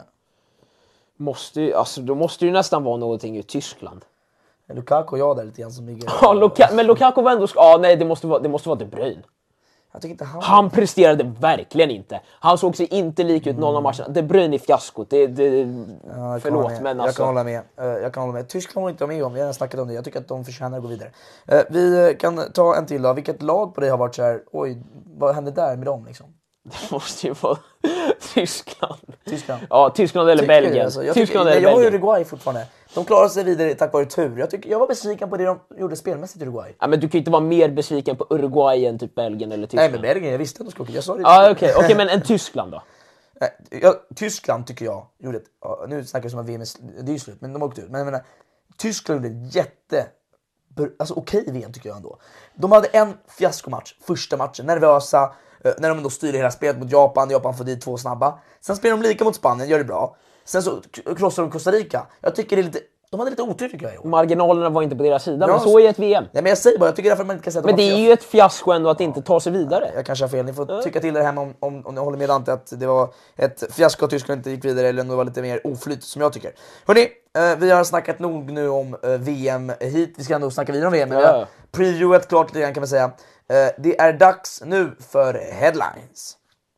Då måste ju nästan vara någonting i Tyskland. Lukaku och jag där lite grann som ligger... Ja, men Lukaku var ändå... nej, det måste vara De Bruyne. Jag tycker inte han presterade verkligen inte. Han såg sig inte lik ut någon av matcherna. De Bruyne i fiaskot. Förlåt, men alltså... Jag kan hålla med. Tyskland var inte med om. Vi har snackat om det. Jag tycker att de förtjänar att gå vidare. Vi kan ta en till då. Vilket lag på dig har varit så här... vad hände där med dem liksom? Det måste ju vara Tyskland. Ja, Tyskland eller Belgien. Alltså. Jag har Uruguay fortfarande. De klarade sig vidare tack vare tur. Jag var besviken på det de gjorde spelmässigt i Uruguay. Ja, men du kan ju inte vara mer besviken på Uruguay än typ Belgien eller Tyskland. Nej, men Belgien, jag visste att de skulle åka. Jag sa det. Okej, men en Tyskland då? Tyskland tycker jag gjorde nu snackar vi som att VM är slut, men de åkte ut. Men jag menar, Tyskland gjorde okej VM tycker jag ändå. De hade en fiaskomatch, första matchen, nervösa. När de då styrde hela spelet mot Japan får dit 2 snabba. Sen spelar de lika mot Spanien, gör det bra. Sen så krossar de Costa Rica. Jag tycker det är de hade lite otur tycker jag. Marginalerna var inte på deras sida, men så är ett VM. Nej, men jag säger bara, jag tycker därför man inte kan säga att men det är ju ett fiasko ändå att inte ta sig vidare. Jag kanske har fel, ni får tycka till det hemma om ni håller med Dante att det var ett fiasko att Tyskland inte gick vidare eller om det var lite mer oflyt som jag tycker. Hörrni, vi har snackat nog nu om VM hit, vi ska nog snacka vidare om VM. Men previewet klart lite grann kan man säga. Det är dags nu för headlines.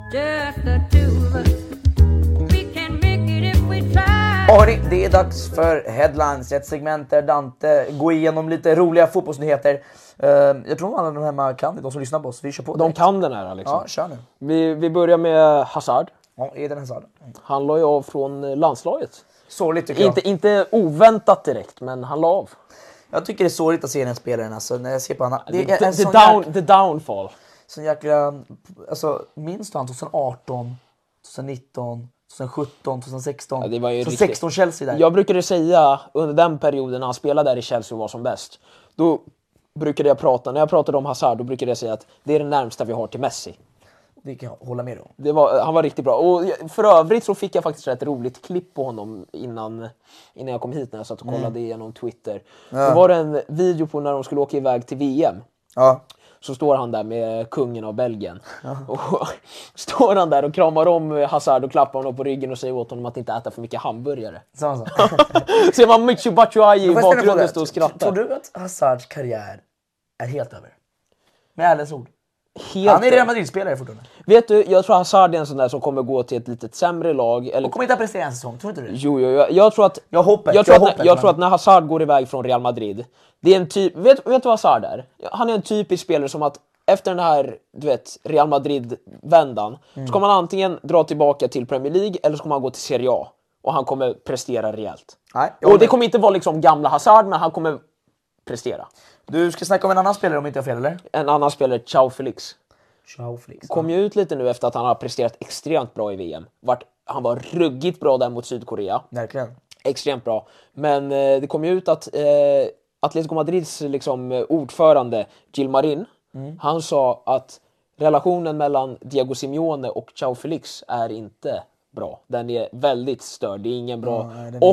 Hörni, det är dags för headlines, ett segment där Dante går igenom lite roliga fotbollsnyheter. Jag tror alla de hemma kan det, de som lyssnar på oss. Vi kör på direkt. De kan den här liksom. Ja, kör nu. Vi börjar med Hazard. Ja, är den Hazard? Han la ju av från landslaget. Sorgligt tycker jag. Inte oväntat direkt, men han la av. Jag tycker det är sorgligt att se den spelaren alltså, när jag ser på honom. The downfall. Sån jäkla, alltså minns du han 2018, 2019, 2017, 2016, det var ju 2016 Chelsea där. Jag brukade säga under den perioden när han spelade där i Chelsea och var som bäst. Då brukade jag när jag pratade om Hazard, då brukade jag säga att det är det närmsta vi har till Messi. Det kan jag hålla med om. Han var riktigt bra. Och för övrigt så fick jag faktiskt ett roligt klipp på honom innan jag kom hit när jag satt och kollade igenom Twitter. Ja. Då var det en video på när de skulle åka iväg till VM. Ja. Så står han där med kungen av Belgien. Ja. Och står han där och kramar om Hazard och klappar honom på ryggen och säger åt honom att inte äta för mycket hamburgare. Så. Ser man Michu Batshuayi i bakgrunden stå och skratta. Tror du att Hazards karriär är helt över? Med ärlighetens ord. Han är Real Madrid-spelare fortfarande. Vet du, jag tror Hazard är en sån där som kommer gå till ett litet sämre lag. Eller... Och kommer inte att prestera en säsong, tror inte du det? Jo, jag tror att... Jag tror att när Hazard går iväg från Real Madrid, det är en typ... Vet du vad Hazard är? Han är en typisk spelare som att efter den här, Real Madrid-vändan så kommer han antingen dra tillbaka till Premier League eller så kommer han gå till Serie A. Och han kommer prestera rejält. Och det kommer inte vara liksom gamla Hazard, men han kommer prestera. Du ska snacka om en annan spelare om inte jag fel, eller? En annan spelare, João Felix. Kom ju ut lite nu efter att han har presterat extremt bra i VM. Han var ruggigt bra där mot Sydkorea. Verkligen. Extremt bra. Men det kom ju ut att Atletico Madrids liksom, ordförande Gilmarin, han sa att relationen mellan Diego Simeone och João Felix är inte bra. Den är väldigt störd, det är ingen bra.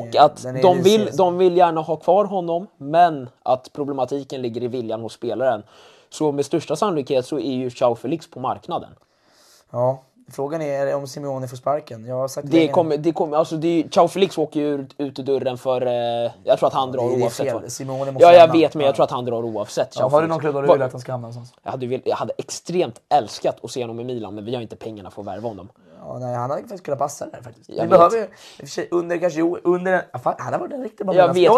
De vill gärna ha kvar honom, men att problematiken ligger i viljan hos spelaren. Så med största sannolikhet så är ju João Felix på marknaden. Ja, frågan är om Simeone får sparken. Jag har sagt João Felix åker ju ut ur dörren för jag tror att han drar oavsett. Jag vet, men jag tror att han drar oavsett. Har du någon klubb där du vill att han ska hamna någonstans? Jag hade extremt älskat att se honom i Milan, men vi har inte pengarna för att värva honom. Ja, nej, han hade faktiskt kunnat passa där faktiskt. Vi behöver ju i och för sig han har varit en riktigt bra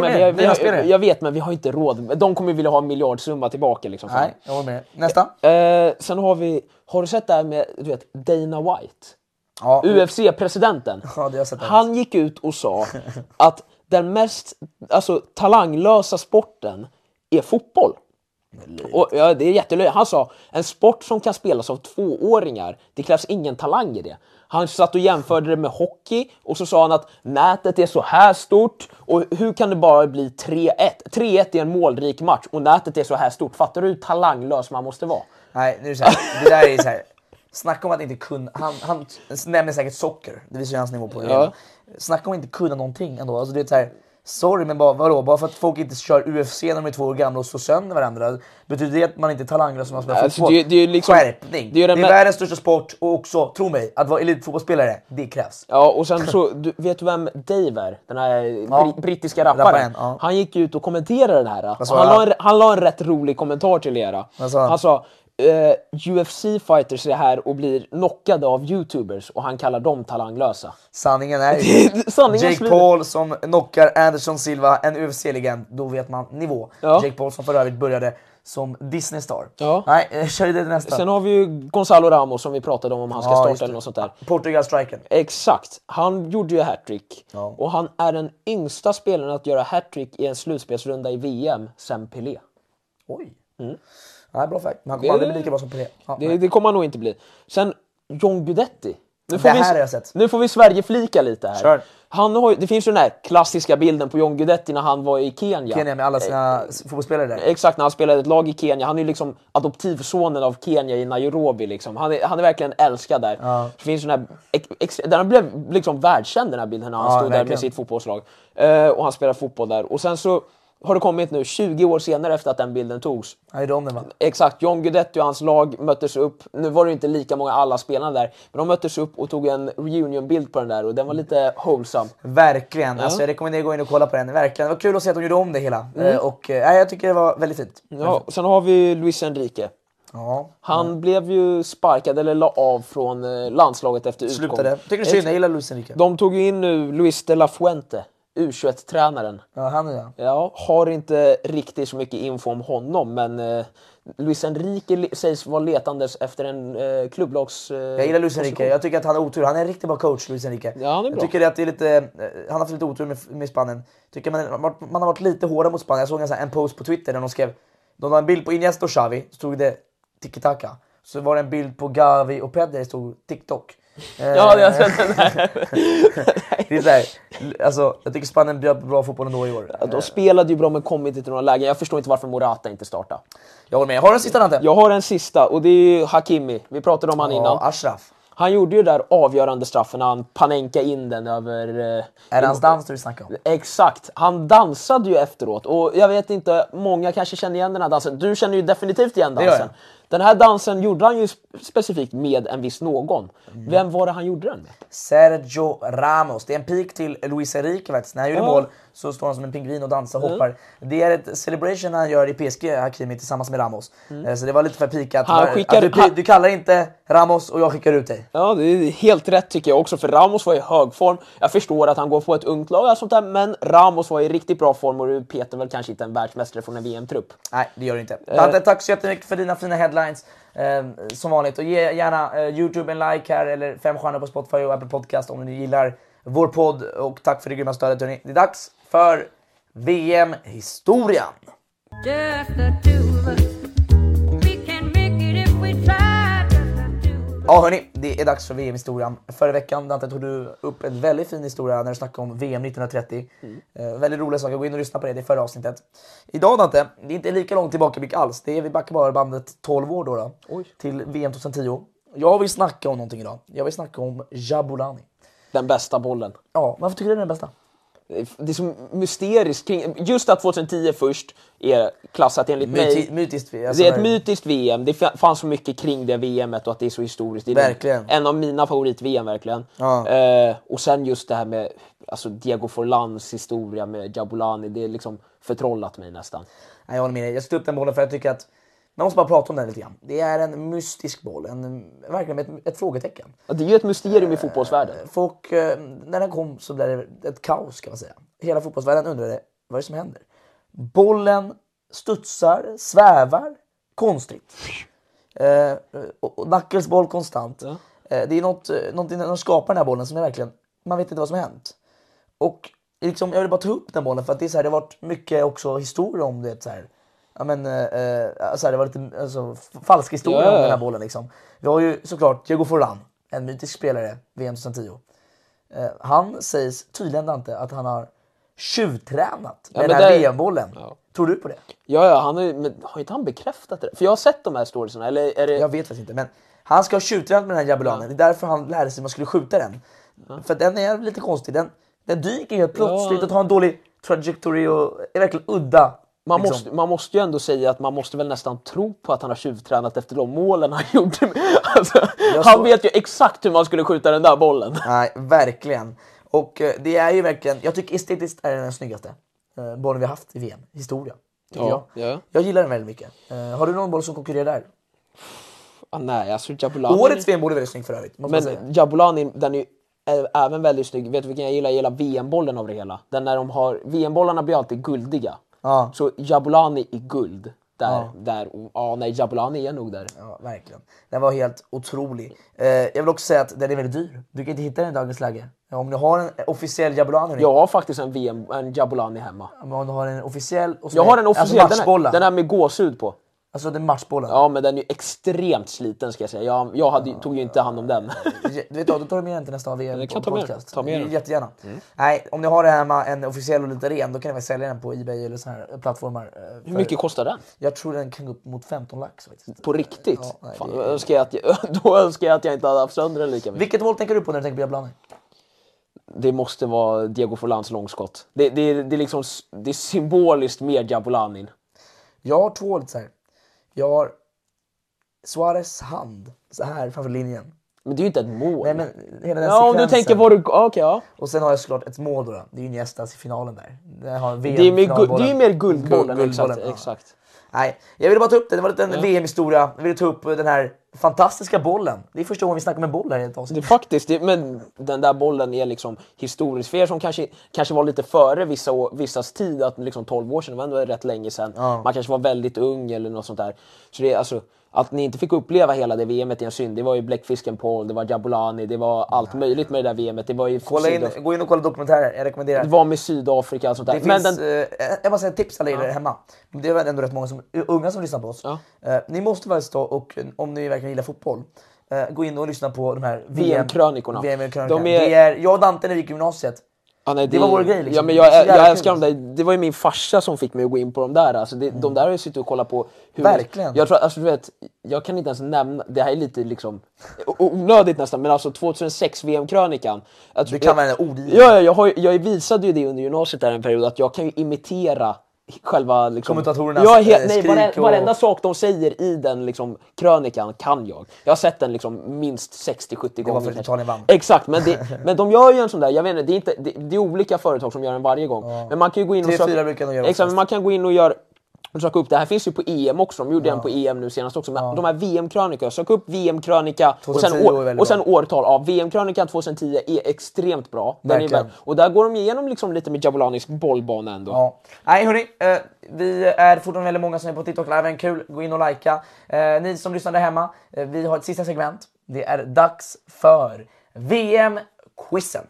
jag vet, men vi har inte råd. De kommer vilja ha en miljardsumma tillbaka liksom. Nej, jag var med. Nästa. Sen har du sett det här med, du vet, Dana White? Ja. UFC-presidenten. Ja, det har jag sett. Han gick ut och sa att den mest talanglösa sporten är fotboll. Och, ja, det är jättelöjligt. Han sa, en sport som kan spelas av 2-åringar, det krävs ingen talang i det. Han satt och jämförde det med hockey och så sa han att nätet är så här stort och hur kan det bara bli 3-1? 3-1 är en målrik match och nätet är så här stort. Fattar du hur talanglös man måste vara? Nej, nu är det så här. Det där är så här. Snacka om att inte kunna. Han nämner säkert socker. Det visar ju hans nivå på det. Ja. Snacka om att inte kunna någonting ändå. Alltså det är så här. Sorry, men vadå? Bara för att folk inte kör UFC när de är 2 år gamla och slår sönder varandra, betyder det att man inte är talanglös som man spelar fotboll? Det är liksom, skärpning. Det är världens största sport och också, tro mig, att vara elitfotbollsspelare, det krävs. Ja, och sen så, vet du vem Dave är? Den här brittiska rapparen. Ja. Han gick ut och kommenterade den här. Han la en rätt rolig kommentar till era. Han sa, UFC-fighters är här och blir knockade av YouTubers och han kallar dem talanglösa. Sanningen är Jake Paul som knockar Anderson Silva, en UFC-legend, då vet man nivå. Ja. Jake Paul som för övrigt började som Disney-star. Ja. Nej, kör det nästa. Sen har vi ju Gonzalo Ramos som vi pratade om han ska starta eller något sånt där. Portugal-striken. Exakt. Han gjorde ju hattrick. Ja. Och han är den yngsta spelaren att göra hattrick i en slutspelsrunda i VM sen Pelé. Oj. Nej, bra fakt. Men han kommer aldrig bli lika bra som Pelé. Ja, det kommer han nog inte bli. Sen John Guidetti. Nu får vi Sverige flika lite här. Sure. Det finns ju den här klassiska bilden på John Guidetti när han var i Kenya. Kenya med alla sina fotbollsspelare där. Exakt, när han spelade ett lag i Kenya. Han är ju liksom adoptivsonen av Kenya i Nairobi. Liksom. Han är verkligen älskad där. Ja. Det finns den här, den blev liksom världskänd den här bilden när han stod där med sitt fotbollslag. Och han spelar fotboll där. Och sen så har det kommit nu 20 år senare efter att den bilden togs. Exakt, John Guidetti och hans lag möttes upp. Nu var det inte lika många alla spelarna där, men de möttes upp och tog en reunion-bild på den där och den var lite wholesome. Verkligen, alltså jag rekommenderar att gå in och kolla på den. Verkligen, det var kul att se att de gjorde om det hela. Och jag tycker det var väldigt fint. Ja, sen har vi Luis Enrique. Ja. Han blev ju sparkad eller la av från landslaget efter utgång. Slutade. Tycker du synd, jag gillar Luis Enrique. De tog ju in nu Luis de la Fuente. U21-tränaren. Ja, han är Ja, har inte riktigt så mycket info om honom, men Luis Enrique sägs vara letandes efter en klubblags... jag gillar Luis Enrique. Jag tycker att han har otur. Han är en riktigt bra coach, Luis Enrique. Ja, han är bra. Jag tycker att det är lite... Han har haft lite otur med Spanien. Tycker man har varit lite hårdare mot Spanien. Jag såg en post på Twitter där de skrev... De har en bild på Iniesta och Xavi, så stod det tiki-taka. Så var det en bild på Gavi och Pedri, det stod TikTok. Ja, jag har sett den där. Det är så här, alltså, jag tycker Spanien blir bra fotboll ändå i år. Ja, de spelade ju bra men kom inte till några lägen. Jag förstår inte varför Morata inte startar. Jag håller med. Har du en sista, Dante? Jag har en sista och det är ju Hakimi. Vi pratade om han innan. Ashraf. Han gjorde ju där avgörande straffen när han panenka in den över... Är det hans dans du snackar om? Exakt. Han dansade ju efteråt. Och jag vet inte, många kanske känner igen den här dansen. Du känner ju definitivt igen dansen. Den här dansen gjorde han ju specifikt med en viss någon. Vem var det han gjorde den med? Sergio Ramos. Det är en pik till Luis Enrique faktiskt. När han gjorde mål så står han som en pingvin och dansar och hoppar. Det är ett celebration han gör i PSG, Hakimi, tillsammans med Ramos. Så det var lite för pikat. Du kallar inte Ramos och jag skickar ut dig. Ja, det är helt rätt tycker jag också. För Ramos var i hög form. Jag förstår att han går på ett ungt lag och sånt där. Men Ramos var i riktigt bra form och du petar väl kanske inte en världsmästare från en VM-trupp. Nej, det gör det inte. Dante, tack så jättemycket för dina fina headlines. Som vanligt. Och ge gärna YouTube en like här eller 5 stjärnor på Spotify och Apple Podcast om ni gillar vår podd. Och tack för det grymma stödet, hörni. Det är dags för VM-historien. Ja hörni, det är dags för VM-historien. Förra veckan, Dante, tog du upp en väldigt fin historia när du snackade om VM 1930. Väldigt rolig sak, gå in och lyssna på det i förra avsnittet. Idag, Dante, det är inte lika långt tillbaka alls. Det är vi backar bara bandet 12 år då. Till VM 2010. Jag vill snacka om någonting idag. Jag vill snacka om Jabulani. Den bästa bollen. Ja, varför tycker du den är den bästa? Det är så mysteriskt kring... Just att 2010 först är klassat enligt mig... Mytiskt. Alltså det är ett mytiskt VM. Det fanns så mycket kring det VMet och att det är så historiskt. Det är verkligen. En av mina favorit-VM, verkligen. Ja. Och sen just det här med alltså Diego Forlans historia med Jabulani. Det är liksom förtrollat mig nästan. Nej, jag håller med dig. Jag stod upp den bollen för jag tycker att Man måste bara prata om den lite grann. Det är en mystisk boll, verkligen ett frågetecken. Ja, det är ju ett mysterium i fotbollsvärlden. Folk, när den kom så blev det ett kaos kan man säga. Hela fotbollsvärlden undrade vad är det som händer. Bollen studsar, svävar, konstigt. Och nackelsboll konstant. Ja. Det är någonting när de skapar den här bollen som är verkligen, man vet inte vad som har hänt. Och liksom, jag vill bara ta upp den bollen för att det är så här, det har varit mycket också historia om det så här. Ja men så här, det var lite falsk historia om den här bollen liksom. Vi har ju såklart Diego Forlán, en mytisk spelare VM 2010. Han sägs tydligen inte att han har tjuvtränat med den här VM-bollen. Ja. Tror du på det? Ja, men har inte han bekräftat det? För jag har sett de här storiesarna, eller är det... Jag vet faktiskt inte, men han ska ha tjuvtränat med den här Jabulanen. Ja. Det är därför han lärde sig att man skulle skjuta den. Ja. För den är lite konstig. Den dyker helt plötsligt och har en dålig trajectory och är verkligen udda. Man måste ju ändå säga att man måste väl nästan tro på att han har tjuvtränat efter de målen han gjorde. Alltså, han vet ju exakt hur man skulle skjuta den där bollen. Nej, verkligen. Och det är ju verkligen, jag tycker estetiskt är den snyggaste bollen vi har haft i VM. Historia. Ja. Jag gillar den väldigt mycket. Har du någon boll som konkurrerar där? Nej, alltså Jabulani... Årets VM borde väldigt snygg för övrigt. Men Jabulani, den är även väldigt snygg. Vet du vilken jag gillar? Jag gillar VM-bollen av det hela. Den när de har... VM-bollarna blir alltid guldiga. Ja. Så Jabulani i guld. Jabulani är nog där. Ja, verkligen. Den var helt otrolig. Jag vill också säga att den är väldigt dyr. Du kan inte hitta den i dagens läge. Om du har en officiell Jabulani... Jag har faktiskt en Jabulani hemma. Men om du har en officiell... Jag har en officiell, alltså den är med gåshud på. Alltså den matchbollen? Ja, men den är ju extremt sliten ska jag säga. Jag tog ju inte hand om den. Du vet då tar du med den till nästa VM jag kan podcast. Ta med den. Jättegärna. Nej, om ni har det hemma en officiell och lite ren, då kan ni väl sälja den på eBay eller så här plattformar. Hur mycket kostar den? Jag tror den kan gå upp mot 15 lax faktiskt. På riktigt? Ja, nej, fan, då önskar jag att jag inte hade haft sönder den lika mycket. Vilket mål tänker du på när du tänker på Jabulani? Det måste vara Diego Forláns långskott. Det är symboliskt med Jabulanin. Jag har två lite så här. Jag har Suarez hand så här framför linjen. Men det är ju inte ett mål. Nej, men hela den om du tänker vad du... ja. Och sen har jag såklart ett mål då. Det är ju Iniestas i finalen där. Det är ju mer guldbollen. Exakt. Nej, jag ville bara ta upp det. Det var en liten VM-historia. Jag ville ta upp den här fantastiska bollen. Det är första gången vi snackar om en boll här i ett avsnitt. Det är faktiskt, men den där bollen är liksom historisk. För er som kanske var lite före vissas tid, att liksom 12 år sedan, det var ändå rätt länge sedan. Ja. Man kanske var väldigt ung eller något sånt där. Så det är alltså... Att ni inte fick uppleva hela det VMet i en synd. Det var ju Bläckfisken Paul, det var Jabulani, det var allt möjligt med det där VMet. Det var ju gå in och kolla dokumentärer, jag rekommenderar. Det var med Sydafrika och sånt där. Det finns, jag bara säger tips alla er hemma. Det är ändå rätt många unga som lyssnar på oss. Ja. Ni måste faktiskt stå och om ni verkligen gillar fotboll, gå in och lyssna på de här VM-krönikorna. Jag och Dante när vi gick i gymnasiet. Ah, nej, det var vår grej liksom. Ja, men jag älskar dem där. Det var ju min farsa som fick mig att gå in på dem där. Alltså, de där har jag suttit och kollat på. Verkligen. Jag tror, alltså, du vet, jag kan inte ens nämna, det här är lite liksom onödigt nästan, men alltså 2006 VM-krönikan. Du kan vara ord i. Ja, jag visade ju det under gymnasiet där en period, att jag kan ju imitera själva liksom, kommentatorernas varenda sak de säger i den liksom, krönikan kan jag. Jag har sett den liksom, minst 60-70 gånger. Det var för att Italien vann. Exakt, men de gör ju en sån där, jag vet inte, det är olika företag som gör den varje gång. Ja. Men man kan ju gå in och söka, man kan gå in och göra och söka upp det här, finns ju på EM också, de gjorde en på EM nu senast också, men de här VM-krönikor, sök upp VM-krönika och sen årtal av VM-krönikan 2010 är extremt bra. Och där går de igenom liksom lite med Jabulanis bollbana ändå. Ja. Nej hörni, vi är fortfarande väldigt många som är på TikTok live, en kul, gå in och likea. Ni som lyssnar där hemma, vi har ett sista segment, det är dags för VM-quizen.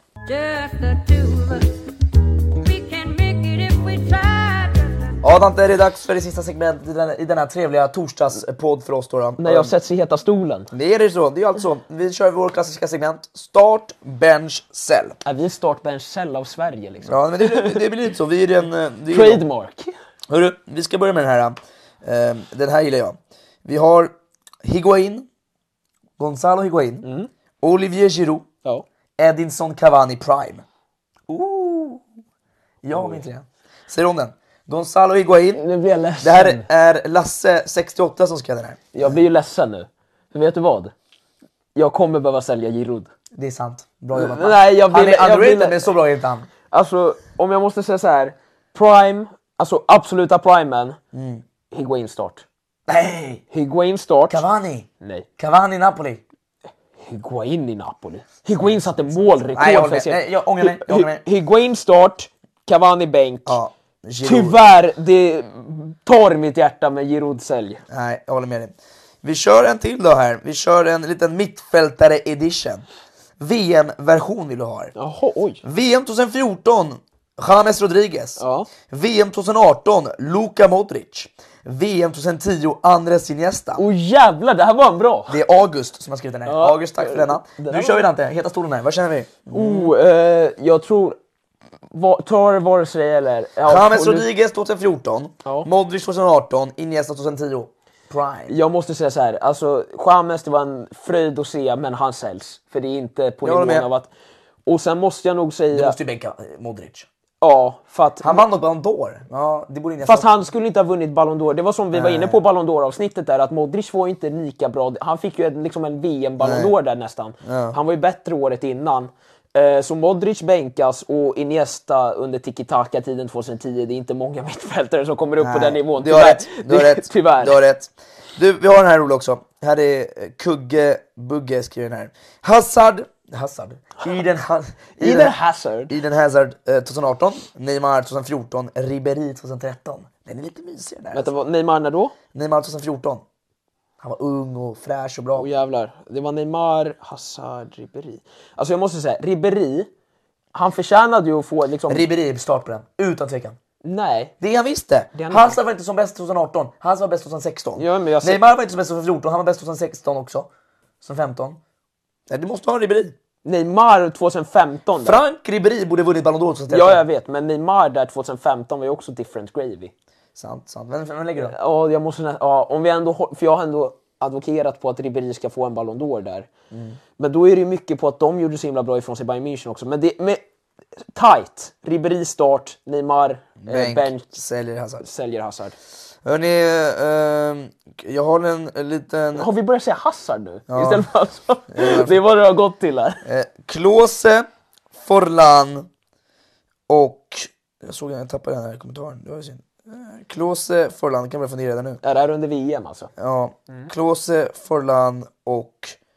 Ja Dante, är det dags för det sista segmentet i den här trevliga torsdagspodd för oss då. När jag sätts i heta stolen. Det är det så, det är alltså, vi kör vår klassiska segment Start, Bench, Sell. Ja, vi är Start, Bench, Sell av Sverige liksom. Ja, men det blir lite så, vi är den... Trademark. Hörru, vi ska börja med den här gillar jag. Vi har Higuain, Gonzalo Higuain, Olivier Giroud, Edinson Cavani Prime. Ja, men inte det. Säger hon den? Gonzalo Higuain. Nu blir jag ledsen. Det här är Lasse 68 som ska den här. Jag blir ju ledsen nu. För vet du vad? Jag kommer behöva sälja Giroud. Det är sant. Bra jobbat. Nej, jag vill men så bra är inte han. Alltså, om jag måste säga så här, Prime, alltså absoluta primen, Higuain start. Nej! Higuain start. Cavani. Nej. Cavani Napoli. Higuain i Napoli. Higuain satte målrekord. Nej, jag ångrar mig. Higuain start, Cavani bänk. Ja, tyvärr, det tar mitt hjärta med Giroud sälj. Nej, jag håller med dig. Vi kör en till då här. Vi kör en liten mittfältare edition. VM-version vill du ha här. Jaha, oj. VM 2014, James Rodriguez. Ja. VM 2018, Luka Modric. VM 2010, Andres Iniesta. Jävlar, det här var en bra. Det är August som har skrivit den här. August, tack för denna. Nu kör vi Dante, heta stolen här. Vad känner vi? Jag tror... tar vare sig eller... James Rodriguez 2014, Modric 2018, Iniesta 2010. Prime. Jag måste säga så här, alltså James, det var en fröjd att se, men han säljs. För det är inte på nivån av att... Och sen måste jag nog säga... Du måste ju bänka Modric. Ja, för att... Han vann något Ballon d'Or. Ja, det borde fast han skulle inte ha vunnit Ballon d'Or. Det var som vi var inne på Ballon d'Or-avsnittet där, att Modric var inte lika bra. Han fick ju liksom en VM-Ballon d'Or där nästan. Ja. Han var ju bättre året innan. Så Modric bänkas och Iniesta under tiki-taka-tiden 2010. Det är inte många mittfältare som kommer upp på den nivån. Du har rätt. Tyvärr. Du har rätt. Du, vi har den här rolig också. Här är Kugge Bugge skriver den här. Hazard. Eden Hazard 2018, Neymar 2014, Ribéry 2013. Den är lite mysig där. Vänta, Neymar när då? Neymar 2014. Han var ung och fräsch och bra. Åh jävlar. Det var Neymar, Hazard, Ribéry. Alltså jag måste säga, Ribéry, han förtjänade ju att få liksom... Ribéry start på den, utan tvekan. Nej. Det han visste. Hazard var inte som bäst 2018. Hazard var bäst 2016. Ja, men Neymar var inte som bäst 2014. Han var bäst 2016 också. 2015. Nej, du måste ha Ribéry. Neymar 2015 där. Frank Ribéry borde vunnit Ballon d'Or 2013. Ja, jag vet. Men Neymar där 2015 var ju också different gravy. Sant. Vem lägger du? Ja, jag måste... Ja, om vi ändå... För jag har ändå advokerat på att Ribéry ska få en Ballon d'Or där. Men då är det ju mycket på att de gjorde så himla bra ifrån sig Bayern München också. Men det... Tight. Ribéry start, Neymar bench. Säljer Hazard. Hörrni, jag har en liten... Har vi börjat säga Hazard nu? Ja. Istället för alltså. Det är vad det har gått till här. Klose, Forlan och... Jag såg att jag tappade den här kommentaren. Det var ju synd. Klose, Forlan, kan börja fundera där nu. Är det här under VM alltså? Ja, Klose, Forlan och...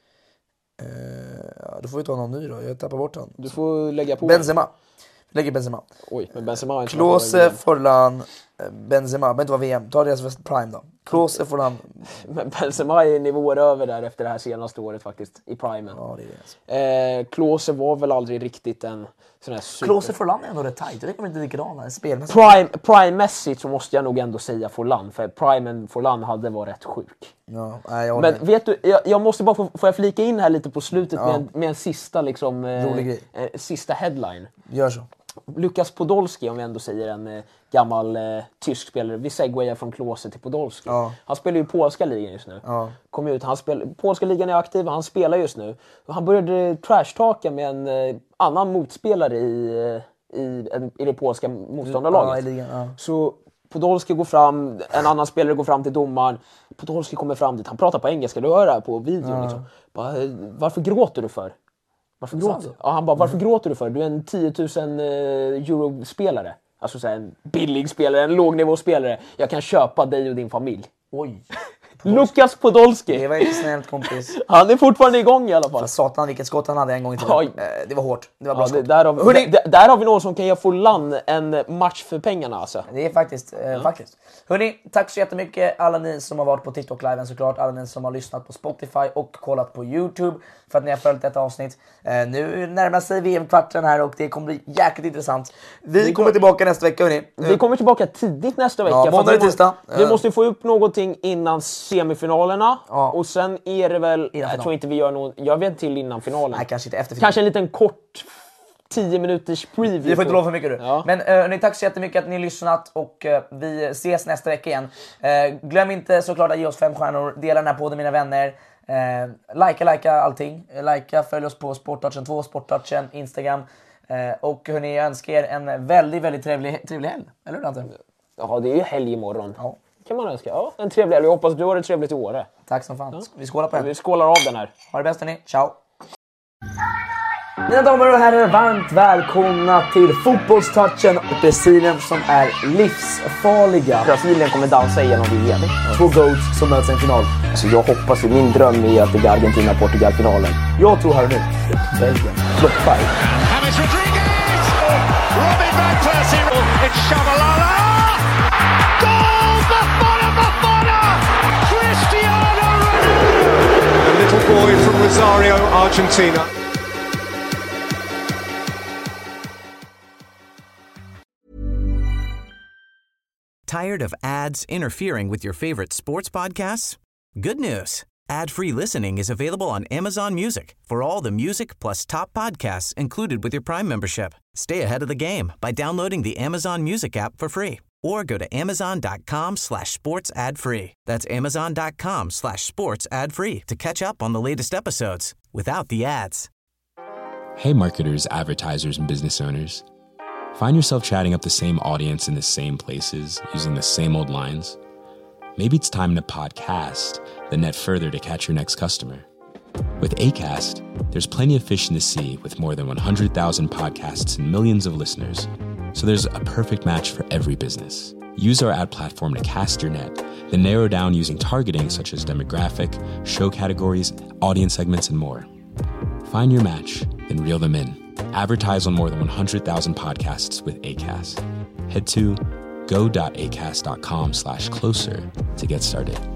då får vi ta någon ny då. Jag tappar bort han. Du får lägga på Benzema. Lägger Benzema. Oj, men Benzema är inte... Klose, Forlan, Benzema. Men inte var VM. Ta deras prime då. Klose, Forlan. Men Benzema är nivåer över där efter det här senaste året faktiskt. I primen. Ja, det är det. Klose var väl aldrig riktigt en sån här super... Klose, Forlan är ändå rätt tajt. Det kommer inte likadana spelmässigt. Prime-mässigt så måste jag nog ändå säga Forlan. För primen Forlan hade varit rätt sjuk. Ja, men vet du, jag måste bara får jag flika in här lite på slutet med en sista liksom... rolig grej. Sista headline. Gör så. Lukas Podolski, om vi ändå säger en gammal tysk spelare. Vi segwayar från Klose till Podolski. Ja. Han spelar ju i polska ligan just nu. Ja. Kom ut, polska ligan är aktiv, han spelar just nu. Han började trashtaka med en annan motspelare i det polska motståndarlaget. Ja, i ligan, ja. Så Podolski går fram, en annan spelare går fram till domaren. Podolski kommer fram dit, han pratar på engelska, du hör det här på videon. Liksom. Bara, varför gråter du för? Varför gråter? Ja, han bara, varför gråter du för? Du är en 10 000 euro-spelare. Alltså så här, en billig spelare, en lågnivåspelare. Jag kan köpa dig och din familj. Oj. Lukas Podolski. Det var inte snällt, kompis. Han är fortfarande igång i alla fall. Satan, vilket skott han hade en gång i tiden. Det var hårt. Det var bra skott. Där har vi någon som kan ge Forlan en match för pengarna alltså. Det är faktiskt. Hörrni, tack så jättemycket alla ni som har varit på TikTok-liven såklart. Alla ni som har lyssnat på Spotify och kollat på YouTube för att ni har följt detta avsnitt. Nu närmar sig VM-kvarten här och det kommer bli jäkligt intressant. Vi kommer tillbaka nästa vecka, hörni. Vi kommer tillbaka tidigt nästa vecka. Ja, måndag och tisdag. Vi måste få upp någonting innan semifinalerna. Ja. Och sen är det väl... Jag tror inte vi gör någon... Jag vet till innan finalen. Nej, kanske inte efter finalen. Kanske en liten kort 10 minuters preview. Vi får inte lova för mycket du. Ja. Men tack så jättemycket att ni har lyssnat och vi ses nästa vecka igen. Glöm inte såklart att ge oss 5 stjärnor. Dela den här podden med mina vänner. Likea allting. Följ oss på Sporttouchen 2, Sporttouchen, Instagram. Och hörni, jag önskar er en väldigt, väldigt trevlig helg. Eller hur, Dante? Ja, det är ju helg imorgon. Ja. Kan man önska. Ja, en trevlig helg. Jag hoppas du har det trevligt i Åre. Tack som fan. Vi skålar på den. Vi skålar av den här. Ha det bäst, hörni. Ciao. Mina damer och herrar, varmt välkomna till fotbollstouchen. Brasilien som är livsfarliga. Brasilien kommer dansa igenom VM. Två goats som möts i en final. Så jag hoppas, min dröm är att det blir Argentina-Portugal-finalen. Jag tror här nu, Belgien floppar. James Rodriguez! Robin van Persie! It's Shabalala! Goal! Bafana! Cristiano Ronaldo! The little boy from Rosario, Argentina. Tired of ads interfering with your favorite sports podcasts? Good news. Ad-free listening is available on Amazon Music for all the music plus top podcasts included with your Prime membership. Stay ahead of the game by downloading the Amazon Music app for free or go to amazon.com/sports ad free. That's amazon.com/sports ad free to catch up on the latest episodes without the ads. Hey marketers, advertisers, and business owners. Find yourself chatting up the same audience in the same places, using the same old lines? Maybe it's time to podcast, then net further to catch your next customer. With Acast, there's plenty of fish in the sea with more than 100,000 podcasts and millions of listeners. So there's a perfect match for every business. Use our ad platform to cast your net, then narrow down using targeting such as demographic, show categories, audience segments, and more. Find your match, then reel them in. Advertise on more than 100,000 podcasts with Acast. Head to go.acast.com/closer to get started.